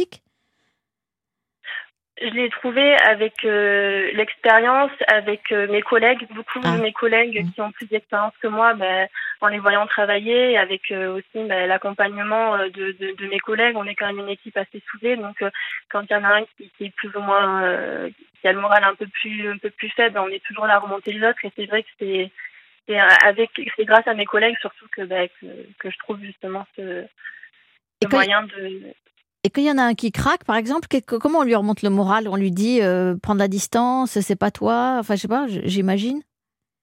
Speaker 19: Je l'ai trouvé avec euh, l'expérience, avec euh, mes collègues, beaucoup ah. de mes collègues mmh. qui ont plus d'expérience que moi, ben, en les voyant travailler, avec euh, aussi ben, l'accompagnement euh, de, de, de mes collègues. On est quand même une équipe assez soudée, donc euh, quand il y en a un qui, qui est plus ou moins, euh, qui a le moral un peu plus, un peu plus faible, on est toujours là à remonter les autres. Et c'est vrai que c'est, c'est avec, c'est grâce à mes collègues surtout que, ben, que, que je trouve justement ce, ce moyen de.
Speaker 2: Et quand il y en a un qui craque, par exemple, comment on lui remonte le moral ? On lui dit euh, prendre la distance, c'est pas toi. Enfin, je sais pas, j'imagine.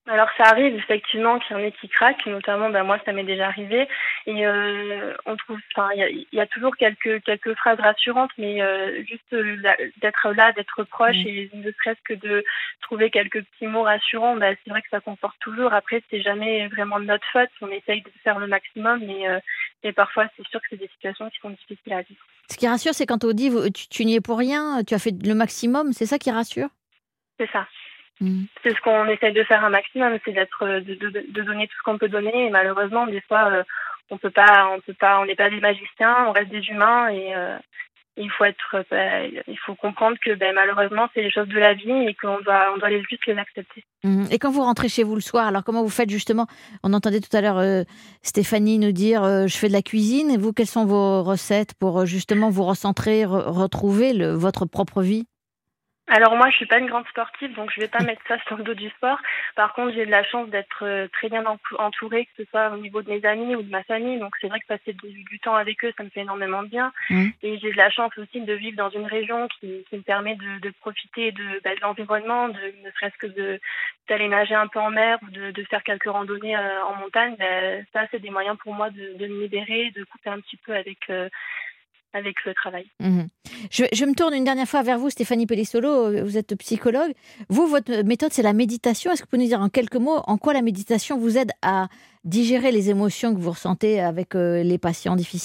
Speaker 19: Alors ça arrive effectivement qu'il y en ait qui craquent, notamment ben moi ça m'est déjà arrivé et euh, on trouve, enfin il y a, y a toujours quelques quelques phrases rassurantes, mais euh, juste la, d'être là, d'être proche mmh. et ne serait-ce que de trouver quelques petits mots rassurants, ben c'est vrai que ça conforte toujours. Après c'est jamais vraiment de notre faute, on essaye de faire le maximum, mais euh, et parfois c'est sûr que c'est des situations qui sont difficiles à vivre.
Speaker 2: Ce qui rassure, c'est quand on dit tu, tu n'y es pour rien, tu as fait le maximum, c'est ça qui rassure ?
Speaker 19: C'est ça. Mmh. C'est ce qu'on essaie de faire un maximum, c'est d'être, de, de, de donner tout ce qu'on peut donner. Et malheureusement, des fois, euh, on peut pas, on peut pas, on n'est pas des magiciens, on reste des humains et euh, il faut être, bah, il faut comprendre que bah, malheureusement, c'est les choses de la vie et qu'on doit, on doit les juste les accepter.
Speaker 2: Mmh. Et quand vous rentrez chez vous le soir, alors comment vous faites justement ? On entendait tout à l'heure euh, Stéphanie nous dire euh, je fais de la cuisine. Et vous, quelles sont vos recettes pour justement vous recentrer, re- retrouver le, votre propre vie ?
Speaker 19: Alors moi, je suis pas une grande sportive, donc je vais pas mettre ça sur le dos du sport. Par contre, j'ai de la chance d'être très bien entourée, que ce soit au niveau de mes amis ou de ma famille. Donc c'est vrai que passer du, du temps avec eux, ça me fait énormément de bien. Mmh. Et j'ai de la chance aussi de vivre dans une région qui, qui me permet de, de profiter de, bah, de l'environnement, de ne serait-ce que de d'aller nager un peu en mer ou de, de faire quelques randonnées euh, en montagne. Bah, ça, c'est des moyens pour moi de, de me libérer, de couper un petit peu avec euh, avec le travail. Mmh.
Speaker 2: Je, je me tourne une dernière fois vers vous, Stéphanie Pellissolo, vous êtes psychologue. Vous, votre méthode, c'est la méditation. Est-ce que vous pouvez nous dire en quelques mots en quoi la méditation vous aide à digérer les émotions que vous ressentez avec euh, les patients difficiles ?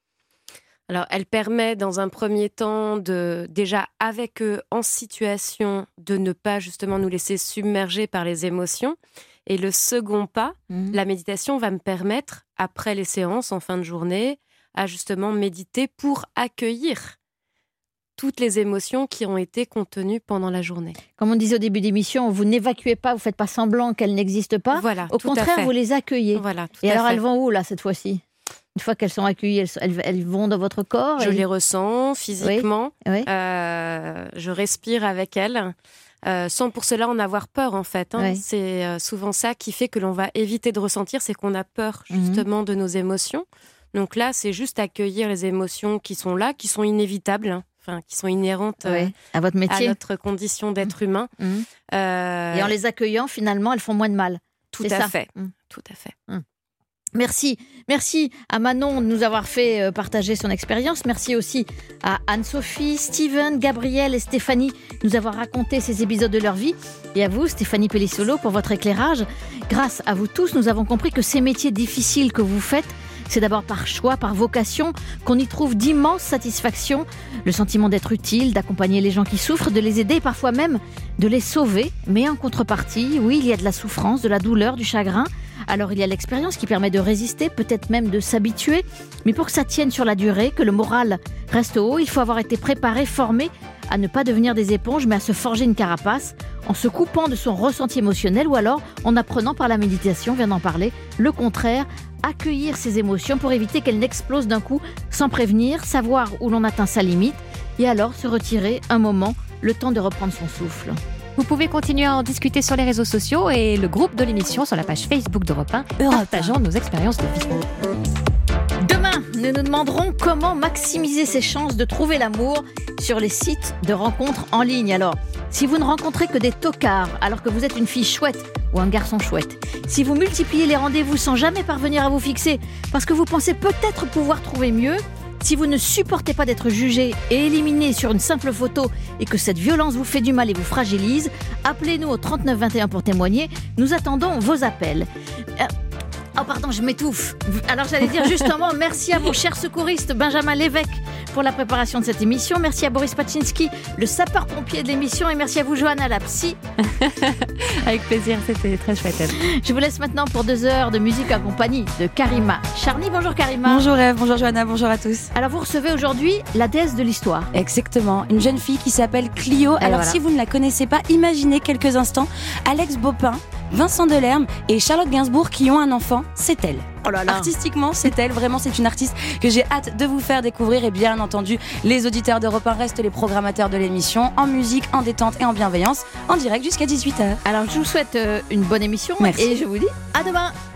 Speaker 14: Alors, elle permet dans un premier temps de, déjà avec eux en situation, de ne pas justement nous laisser submerger par les émotions. Et le second pas, mmh. la méditation va me permettre, après les séances en fin de journée, à justement méditer pour accueillir toutes les émotions qui ont été contenues pendant la journée.
Speaker 2: Comme on disait au début d'émission, vous n'évacuez pas, vous ne faites pas semblant qu'elles n'existent pas.
Speaker 14: Voilà,
Speaker 2: au contraire, vous les accueillez.
Speaker 14: Voilà, tout
Speaker 2: Et
Speaker 14: à
Speaker 2: alors,
Speaker 14: fait.
Speaker 2: elles vont où, là, cette fois-ci ? Une fois qu'elles sont accueillies, elles, elles, elles vont dans votre corps ?
Speaker 14: Je
Speaker 2: et...
Speaker 14: les ressens physiquement.
Speaker 2: Oui, oui.
Speaker 14: Euh, je respire avec elles. Euh, sans pour cela en avoir peur, en fait. Hein. Oui. C'est euh, souvent ça qui fait que l'on va éviter de ressentir, c'est qu'on a peur, justement, mmh. de nos émotions. Donc là, c'est juste accueillir les émotions qui sont là, qui sont inévitables, hein, enfin, qui sont inhérentes euh,
Speaker 2: oui, à votre métier,
Speaker 14: à notre condition d'être humain.
Speaker 2: Mmh.
Speaker 14: Euh...
Speaker 2: Et en les accueillant, finalement, elles font moins de mal.
Speaker 14: Tout
Speaker 2: c'est
Speaker 14: à
Speaker 2: ça.
Speaker 14: fait.
Speaker 2: Mmh.
Speaker 14: Tout à fait.
Speaker 2: Mmh. Merci. Merci à Manon de nous avoir fait partager son expérience. Merci aussi à Anne-Sophie, Steven, Gabriel et Stéphanie de nous avoir raconté ces épisodes de leur vie. Et à vous, Stéphanie Pellissolo, pour votre éclairage. Grâce à vous tous, nous avons compris que ces métiers difficiles que vous faites, c'est d'abord par choix, par vocation, qu'on y trouve d'immenses satisfactions. Le sentiment d'être utile, d'accompagner les gens qui souffrent, de les aider et parfois même de les sauver. Mais en contrepartie, oui, il y a de la souffrance, de la douleur, du chagrin. Alors il y a l'expérience qui permet de résister, peut-être même de s'habituer. Mais pour que ça tienne sur la durée, que le moral reste haut, il faut avoir été préparé, formé à ne pas devenir des éponges, mais à se forger une carapace en se coupant de son ressenti émotionnel ou alors en apprenant par la méditation, on vient d'en parler, le contraire, accueillir ses émotions pour éviter qu'elles n'explosent d'un coup sans prévenir, savoir où l'on atteint sa limite et alors se retirer un moment, le temps de reprendre son souffle.
Speaker 3: Vous pouvez continuer à en discuter sur les réseaux sociaux et le groupe de l'émission sur la page Facebook d'Europe un, partageant nos expériences de vie.
Speaker 2: Demain, nous nous demanderons comment maximiser ses chances de trouver l'amour sur les sites de rencontres en ligne. Alors, si vous ne rencontrez que des tocards alors que vous êtes une fille chouette ou un garçon chouette, si vous multipliez les rendez-vous sans jamais parvenir à vous fixer parce que vous pensez peut-être pouvoir trouver mieux, si vous ne supportez pas d'être jugé et éliminé sur une simple photo et que cette violence vous fait du mal et vous fragilise, appelez-nous au trente-neuf vingt et un pour témoigner. Nous attendons vos appels. Euh, Oh pardon, je m'étouffe. Alors j'allais dire justement merci à mon cher secouriste Benjamin Lévesque pour la préparation de cette émission. Merci à Boris Paczynski, le sapeur-pompier de l'émission. Et merci à vous, Johanna, la psy.
Speaker 3: Avec plaisir, c'était très chouette.
Speaker 2: Je vous laisse maintenant pour deux heures de musique en compagnie de Karima Charny. Bonjour Karima.
Speaker 20: Bonjour Ève, bonjour Johanna, bonjour à tous.
Speaker 2: Alors vous recevez aujourd'hui la déesse de l'histoire.
Speaker 20: Exactement, une jeune fille qui s'appelle Clio. Et Alors voilà. Si vous ne la connaissez pas, imaginez quelques instants Alex Bopin, Vincent Delerme et Charlotte Gainsbourg qui ont un enfant, c'est elle.
Speaker 2: Oh là là.
Speaker 20: Artistiquement, c'est elle. Vraiment, c'est une artiste que j'ai hâte de vous faire découvrir. Et bien entendu, les auditeurs d'Europe un restent les programmateurs de l'émission, en musique, en détente et en bienveillance, en direct jusqu'à dix-huit heures.
Speaker 2: Alors, je vous souhaite une bonne émission.
Speaker 20: Merci.
Speaker 2: Et je vous dis à demain.